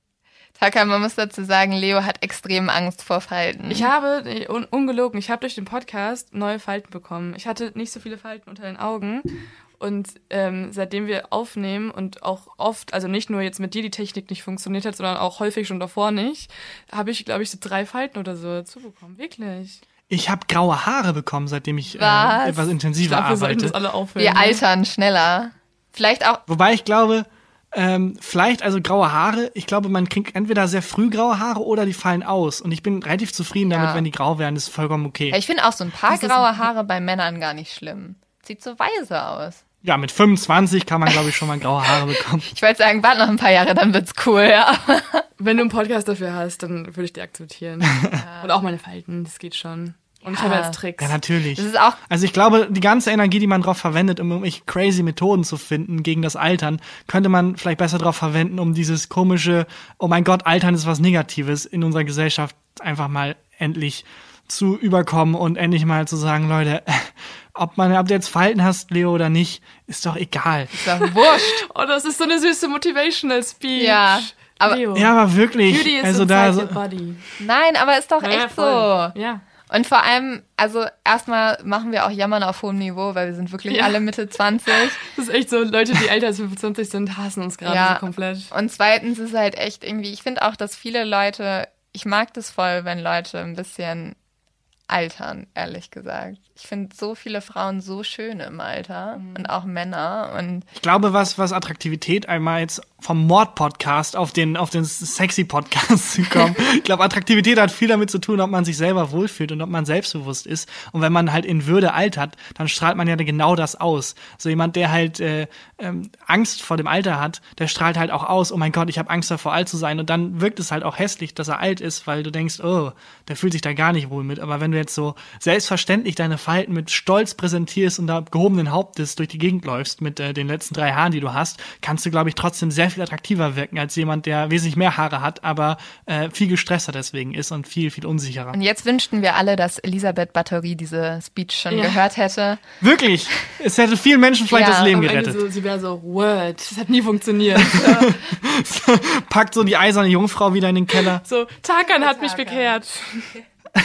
Taka, man muss dazu sagen, Leo hat extrem Angst vor Falten. Ich habe, nee, un- ungelogen, ich habe durch den Podcast neue Falten bekommen. Ich hatte nicht so viele Falten unter den Augen. Und ähm, seitdem wir aufnehmen und auch oft, also nicht nur jetzt mit dir die Technik nicht funktioniert hat, sondern auch häufig schon davor nicht, habe ich, glaube ich, so drei Falten oder so dazu bekommen. Wirklich. Ich habe graue Haare bekommen, seitdem ich äh, Was? etwas intensiver Ich glaube, wir sollten arbeite. das alle aufhören. Wir altern schneller. Vielleicht auch. Wobei ich glaube, ähm, vielleicht, also graue Haare, ich glaube, man kriegt entweder sehr früh graue Haare oder die fallen aus. Und ich bin relativ zufrieden damit, Ja. wenn die grau werden, das ist vollkommen okay. Ja, ich finde auch so ein paar Das ist graue ein- Haare bei Männern gar nicht schlimm. Sieht so weise aus. Ja, mit fünfundzwanzig kann man, glaube ich, schon mal graue Haare bekommen. Ich wollte sagen, warte noch ein paar Jahre, dann wird's cool, ja. Wenn du einen Podcast dafür hast, dann würde ich die akzeptieren. Und auch meine Falten, das geht schon. Und ich Ja. habe jetzt Tricks. Ja, natürlich. Das ist auch, Also ich glaube, die ganze Energie, die man drauf verwendet, um irgendwelche crazy Methoden zu finden gegen das Altern, könnte man vielleicht besser drauf verwenden, um dieses komische, oh mein Gott, Altern ist was Negatives in unserer Gesellschaft einfach mal endlich zu überkommen und endlich mal zu sagen, Leute, ob man, ob du jetzt Falten hast, Leo, oder nicht, ist doch egal. ist doch wurscht. Oh, das ist so eine süße Motivational Speech. Ja, aber- Leo. Ja, aber wirklich. Beauty is also inside da your so, body. Nein, aber ist doch Ja, ja, echt voll. so. Ja. Und vor allem, also erstmal machen wir auch Jammern auf hohem Niveau, weil wir sind wirklich Ja. alle Mitte zwanzig. Das ist echt so, Leute, die älter als fünfundzwanzig sind, hassen uns gerade Ja. so komplett. Und zweitens ist halt echt irgendwie, ich finde auch, dass viele Leute, ich mag das voll, wenn Leute ein bisschen altern, ehrlich gesagt. Ich finde so viele Frauen so schön im Alter Mhm. und auch Männer und ich glaube, was, was Attraktivität einmal jetzt vom Mord-Podcast auf den, auf den Sexy-Podcast zu kommen. Ich glaube, Attraktivität hat viel damit zu tun, ob man sich selber wohlfühlt und ob man selbstbewusst ist. Und wenn man halt in Würde altert, dann strahlt man ja genau das aus. So jemand, der halt äh, ähm, Angst vor dem Alter hat, der strahlt halt auch aus, oh mein Gott, ich habe Angst davor, alt zu sein. Und dann wirkt es halt auch hässlich, dass er alt ist, weil du denkst, oh, der fühlt sich da gar nicht wohl mit. Aber wenn du jetzt so selbstverständlich deine Falten mit Stolz präsentierst und da gehobenen Hauptes durch die Gegend läufst mit äh, den letzten drei Haaren, die du hast, kannst du, glaube ich, trotzdem sehr viel attraktiver wirken als jemand, der wesentlich mehr Haare hat, aber äh, viel gestresster deswegen ist und viel, viel unsicherer. Und jetzt wünschten wir alle, dass Elisabeth Bathory diese Speech schon Ja. gehört hätte. Wirklich, es hätte vielen Menschen vielleicht Ja, das Leben Am Ende gerettet. so, sie wäre so, Word, das hat nie funktioniert. Packt so die eiserne Jungfrau wieder in den Keller. So, Tarkan hat mich Tarkan. bekehrt.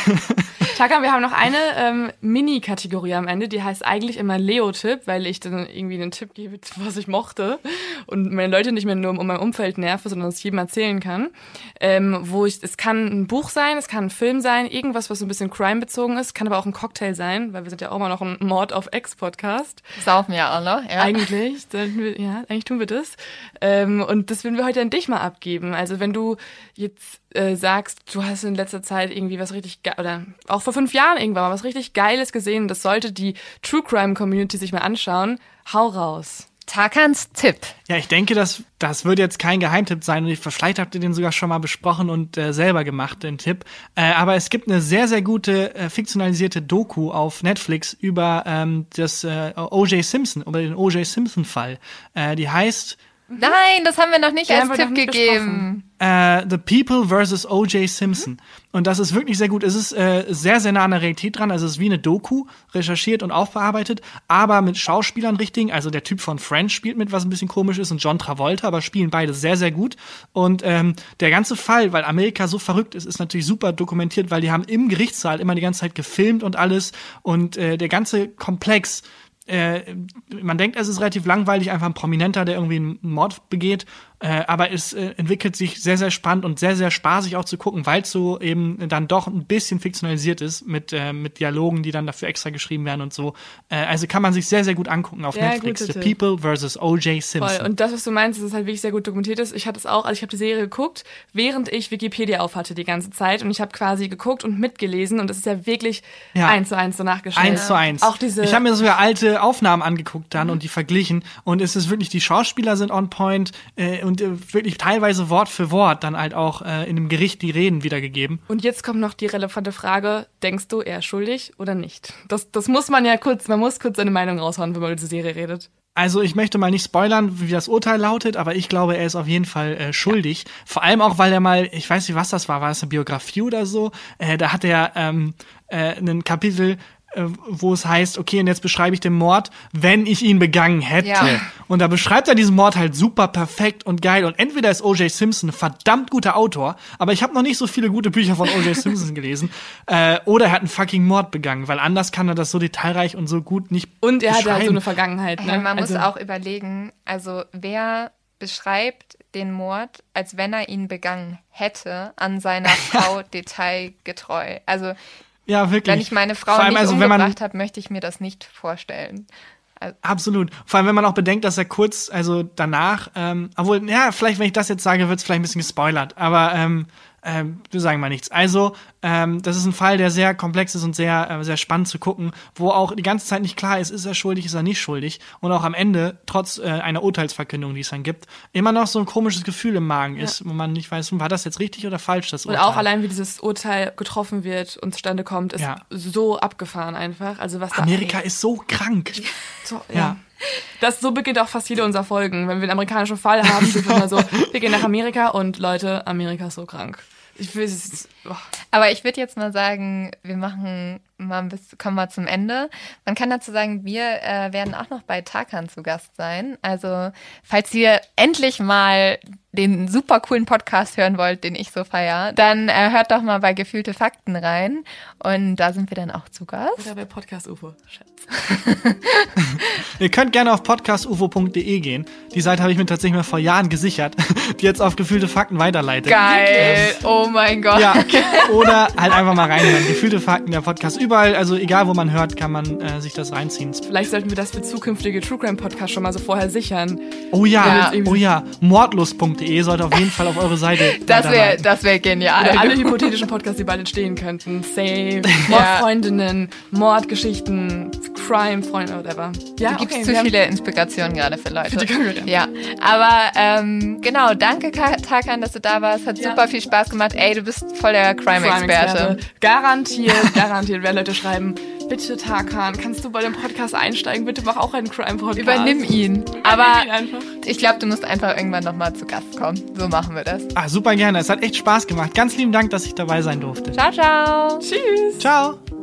Tarkan, wir haben noch eine ähm, Mini-Kategorie am Ende, die heißt eigentlich immer Leo-Tipp, weil ich dann irgendwie einen Tipp gebe, was ich mochte und meine Leute nicht mehr nur um mein Umfeld nerve, sondern es jedem erzählen kann. Ähm, wo ich, es kann ein Buch sein, es kann ein Film sein, irgendwas, was so ein bisschen Crime-bezogen ist, kann aber auch ein Cocktail sein, weil wir sind ja auch immer noch ein Mord auf Ex-Podcast. Saufen ja alle, ja. Eigentlich, wir, ja, eigentlich tun wir das. Ähm, und das würden wir heute an dich mal abgeben. Also wenn du jetzt äh, sagst, du hast in letzter Zeit irgendwie was richtig ge- oder auch vor fünf Jahren irgendwann mal was richtig Geiles gesehen, das sollte die True Crime Community sich mal anschauen, hau raus. Tarkans Tipp. Ja, ich denke, das, das wird jetzt kein Geheimtipp sein. Und ich, vielleicht habt ihr den sogar schon mal besprochen und äh, selber gemacht, den Tipp. Äh, aber es gibt eine sehr, sehr gute äh, fiktionalisierte Doku auf Netflix über ähm, das äh, O J Simpson, über den O J Simpson-Fall. Äh, die heißt Nein, das haben wir noch nicht Den als haben wir Tipp noch nicht gegeben. Uh, The People versus O J Simpson. Mhm. Und das ist wirklich sehr gut. Es ist äh, sehr, sehr nah an der Realität dran. Also es ist wie eine Doku, recherchiert und aufbearbeitet, aber mit Schauspielern richtig. Also der Typ von Friends spielt mit, was ein bisschen komisch ist, und John Travolta, aber spielen beide sehr, sehr gut. Und ähm, der ganze Fall, weil Amerika so verrückt ist, ist natürlich super dokumentiert, weil die haben im Gerichtssaal immer die ganze Zeit gefilmt und alles. Und äh, der ganze Komplex, Äh, man denkt, es ist relativ langweilig, einfach ein Prominenter, der irgendwie einen Mord begeht, äh, aber es äh, entwickelt sich sehr, sehr spannend und sehr, sehr spaßig auch zu gucken, weil es so eben dann doch ein bisschen fiktionalisiert ist mit, äh, mit Dialogen, die dann dafür extra geschrieben werden und so. Äh, also kann man sich sehr, sehr gut angucken auf ja, Netflix. gute The Tipp. People versus O J Simpson. Voll. Und das, was du meinst, dass es halt wirklich sehr gut dokumentiert ist. Ich hatte es auch, also ich habe die Serie geguckt, während ich Wikipedia aufhatte die ganze Zeit, und ich habe quasi geguckt und mitgelesen, und es ist ja wirklich Ja. eins zu eins so nachgestellt. Eins zu eins. Auch diese ich habe mir sogar alte Aufnahmen angeguckt dann mhm. und die verglichen. Und es ist wirklich, die Schauspieler sind on point äh, und äh, wirklich teilweise Wort für Wort dann halt auch äh, in dem Gericht die Reden wiedergegeben. Und jetzt kommt noch die relevante Frage, denkst du, er ist schuldig oder nicht? Das, das muss man ja kurz, man muss kurz seine Meinung raushauen, wenn man über diese Serie redet. Also ich möchte mal nicht spoilern, wie das Urteil lautet, aber ich glaube, er ist auf jeden Fall äh, schuldig. Ja. Vor allem auch, weil er mal, ich weiß nicht, was das war, war das eine Biografie oder so? Äh, da hat er ähm, äh, ein Kapitel, wo es heißt, okay, und jetzt beschreibe ich den Mord, wenn ich ihn begangen hätte. Ja. Und da beschreibt er diesen Mord halt super perfekt und geil. Und entweder ist O J Simpson ein verdammt guter Autor, aber ich habe noch nicht so viele gute Bücher von O J Simpson gelesen, äh, oder er hat einen fucking Mord begangen, weil anders kann er das so detailreich und so gut nicht Und er hat halt so eine Vergangenheit. Ne? Ja, man also, muss auch überlegen, also wer beschreibt den Mord, als wenn er ihn begangen hätte, an seiner Frau detailgetreu. Also ja, wirklich. Wenn ich meine Frau allem, nicht also, umgebracht habe, möchte ich mir das nicht vorstellen. Also absolut. Vor allem, wenn man auch bedenkt, dass er kurz, also danach, ähm, obwohl, ja, vielleicht, wenn ich das jetzt sage, wird es vielleicht ein bisschen gespoilert, aber ähm, ähm, wir sagen mal nichts. Also, ähm, das ist ein Fall, der sehr komplex ist und sehr, äh, sehr spannend zu gucken, wo auch die ganze Zeit nicht klar ist, ist er schuldig, ist er nicht schuldig, und auch am Ende, trotz äh, einer Urteilsverkündung, die es dann gibt, immer noch so ein komisches Gefühl im Magen ist, ja. wo man nicht weiß, war das jetzt richtig oder falsch, das Urteil. Und auch allein, wie dieses Urteil getroffen wird und zustande kommt, ist ja. so abgefahren einfach. Also was Amerika da ist so krank. So, ja. ja. Das, so beginnt auch fast jede unserer Folgen. Wenn wir einen amerikanischen Fall haben, sind wir immer so, wir gehen nach Amerika und Leute, Amerika ist so krank. Ich will es. Oh. Aber ich würde jetzt mal sagen, wir machen mal ein bisschen, kommen wir zum Ende. Man kann dazu sagen, wir äh, werden auch noch bei Tarkan zu Gast sein. Also, falls ihr endlich mal den super coolen Podcast hören wollt, den ich so feier, dann äh, hört doch mal bei Gefühlte Fakten rein. Und da sind wir dann auch zu Gast. Oder bei Podcast U F O. Schatz. Ihr könnt gerne auf podcast u f o punkt d e gehen. Die Seite habe ich mir tatsächlich mal vor Jahren gesichert, die jetzt auf Gefühlte Fakten weiterleitet. Geil! Oh mein Gott! Ja, oder halt einfach mal reinhören. Gefühlte Fakten, der Podcast. Überall, also egal wo man hört, kann man äh, sich das reinziehen. Vielleicht sollten wir das für zukünftige True Crime Podcasts schon mal so vorher sichern. Oh ja, ja. oh ja. mordlust punkt d e sollte auf jeden Fall auf eure Seite. Das wäre das wär genial. Oder alle hypothetischen Podcasts, die bald entstehen könnten. Safe, Mordfreundinnen, Mordgeschichten, Crime-Freunde, whatever. Ja, da gibt es okay, zu viele Inspirationen gerade für Leute. Für die Community. Ja, aber ähm, genau, danke Tarkan, dass du da warst. Hat ja. super viel Spaß gemacht. Ey, du bist voll der Crime-Experte. Crime garantiert, garantiert, werden Leute schreiben, bitte Tarkan, kannst du bei dem Podcast einsteigen? Bitte mach auch einen Crime-Podcast. Übernimm ihn. Übernimm aber ihn einfach. Ich glaube, du musst einfach irgendwann nochmal zu Gast kommen. So machen wir das. Ah, super gerne. Es hat echt Spaß gemacht. Ganz lieben Dank, dass ich dabei sein durfte. Ciao, ciao. Tschüss. Ciao.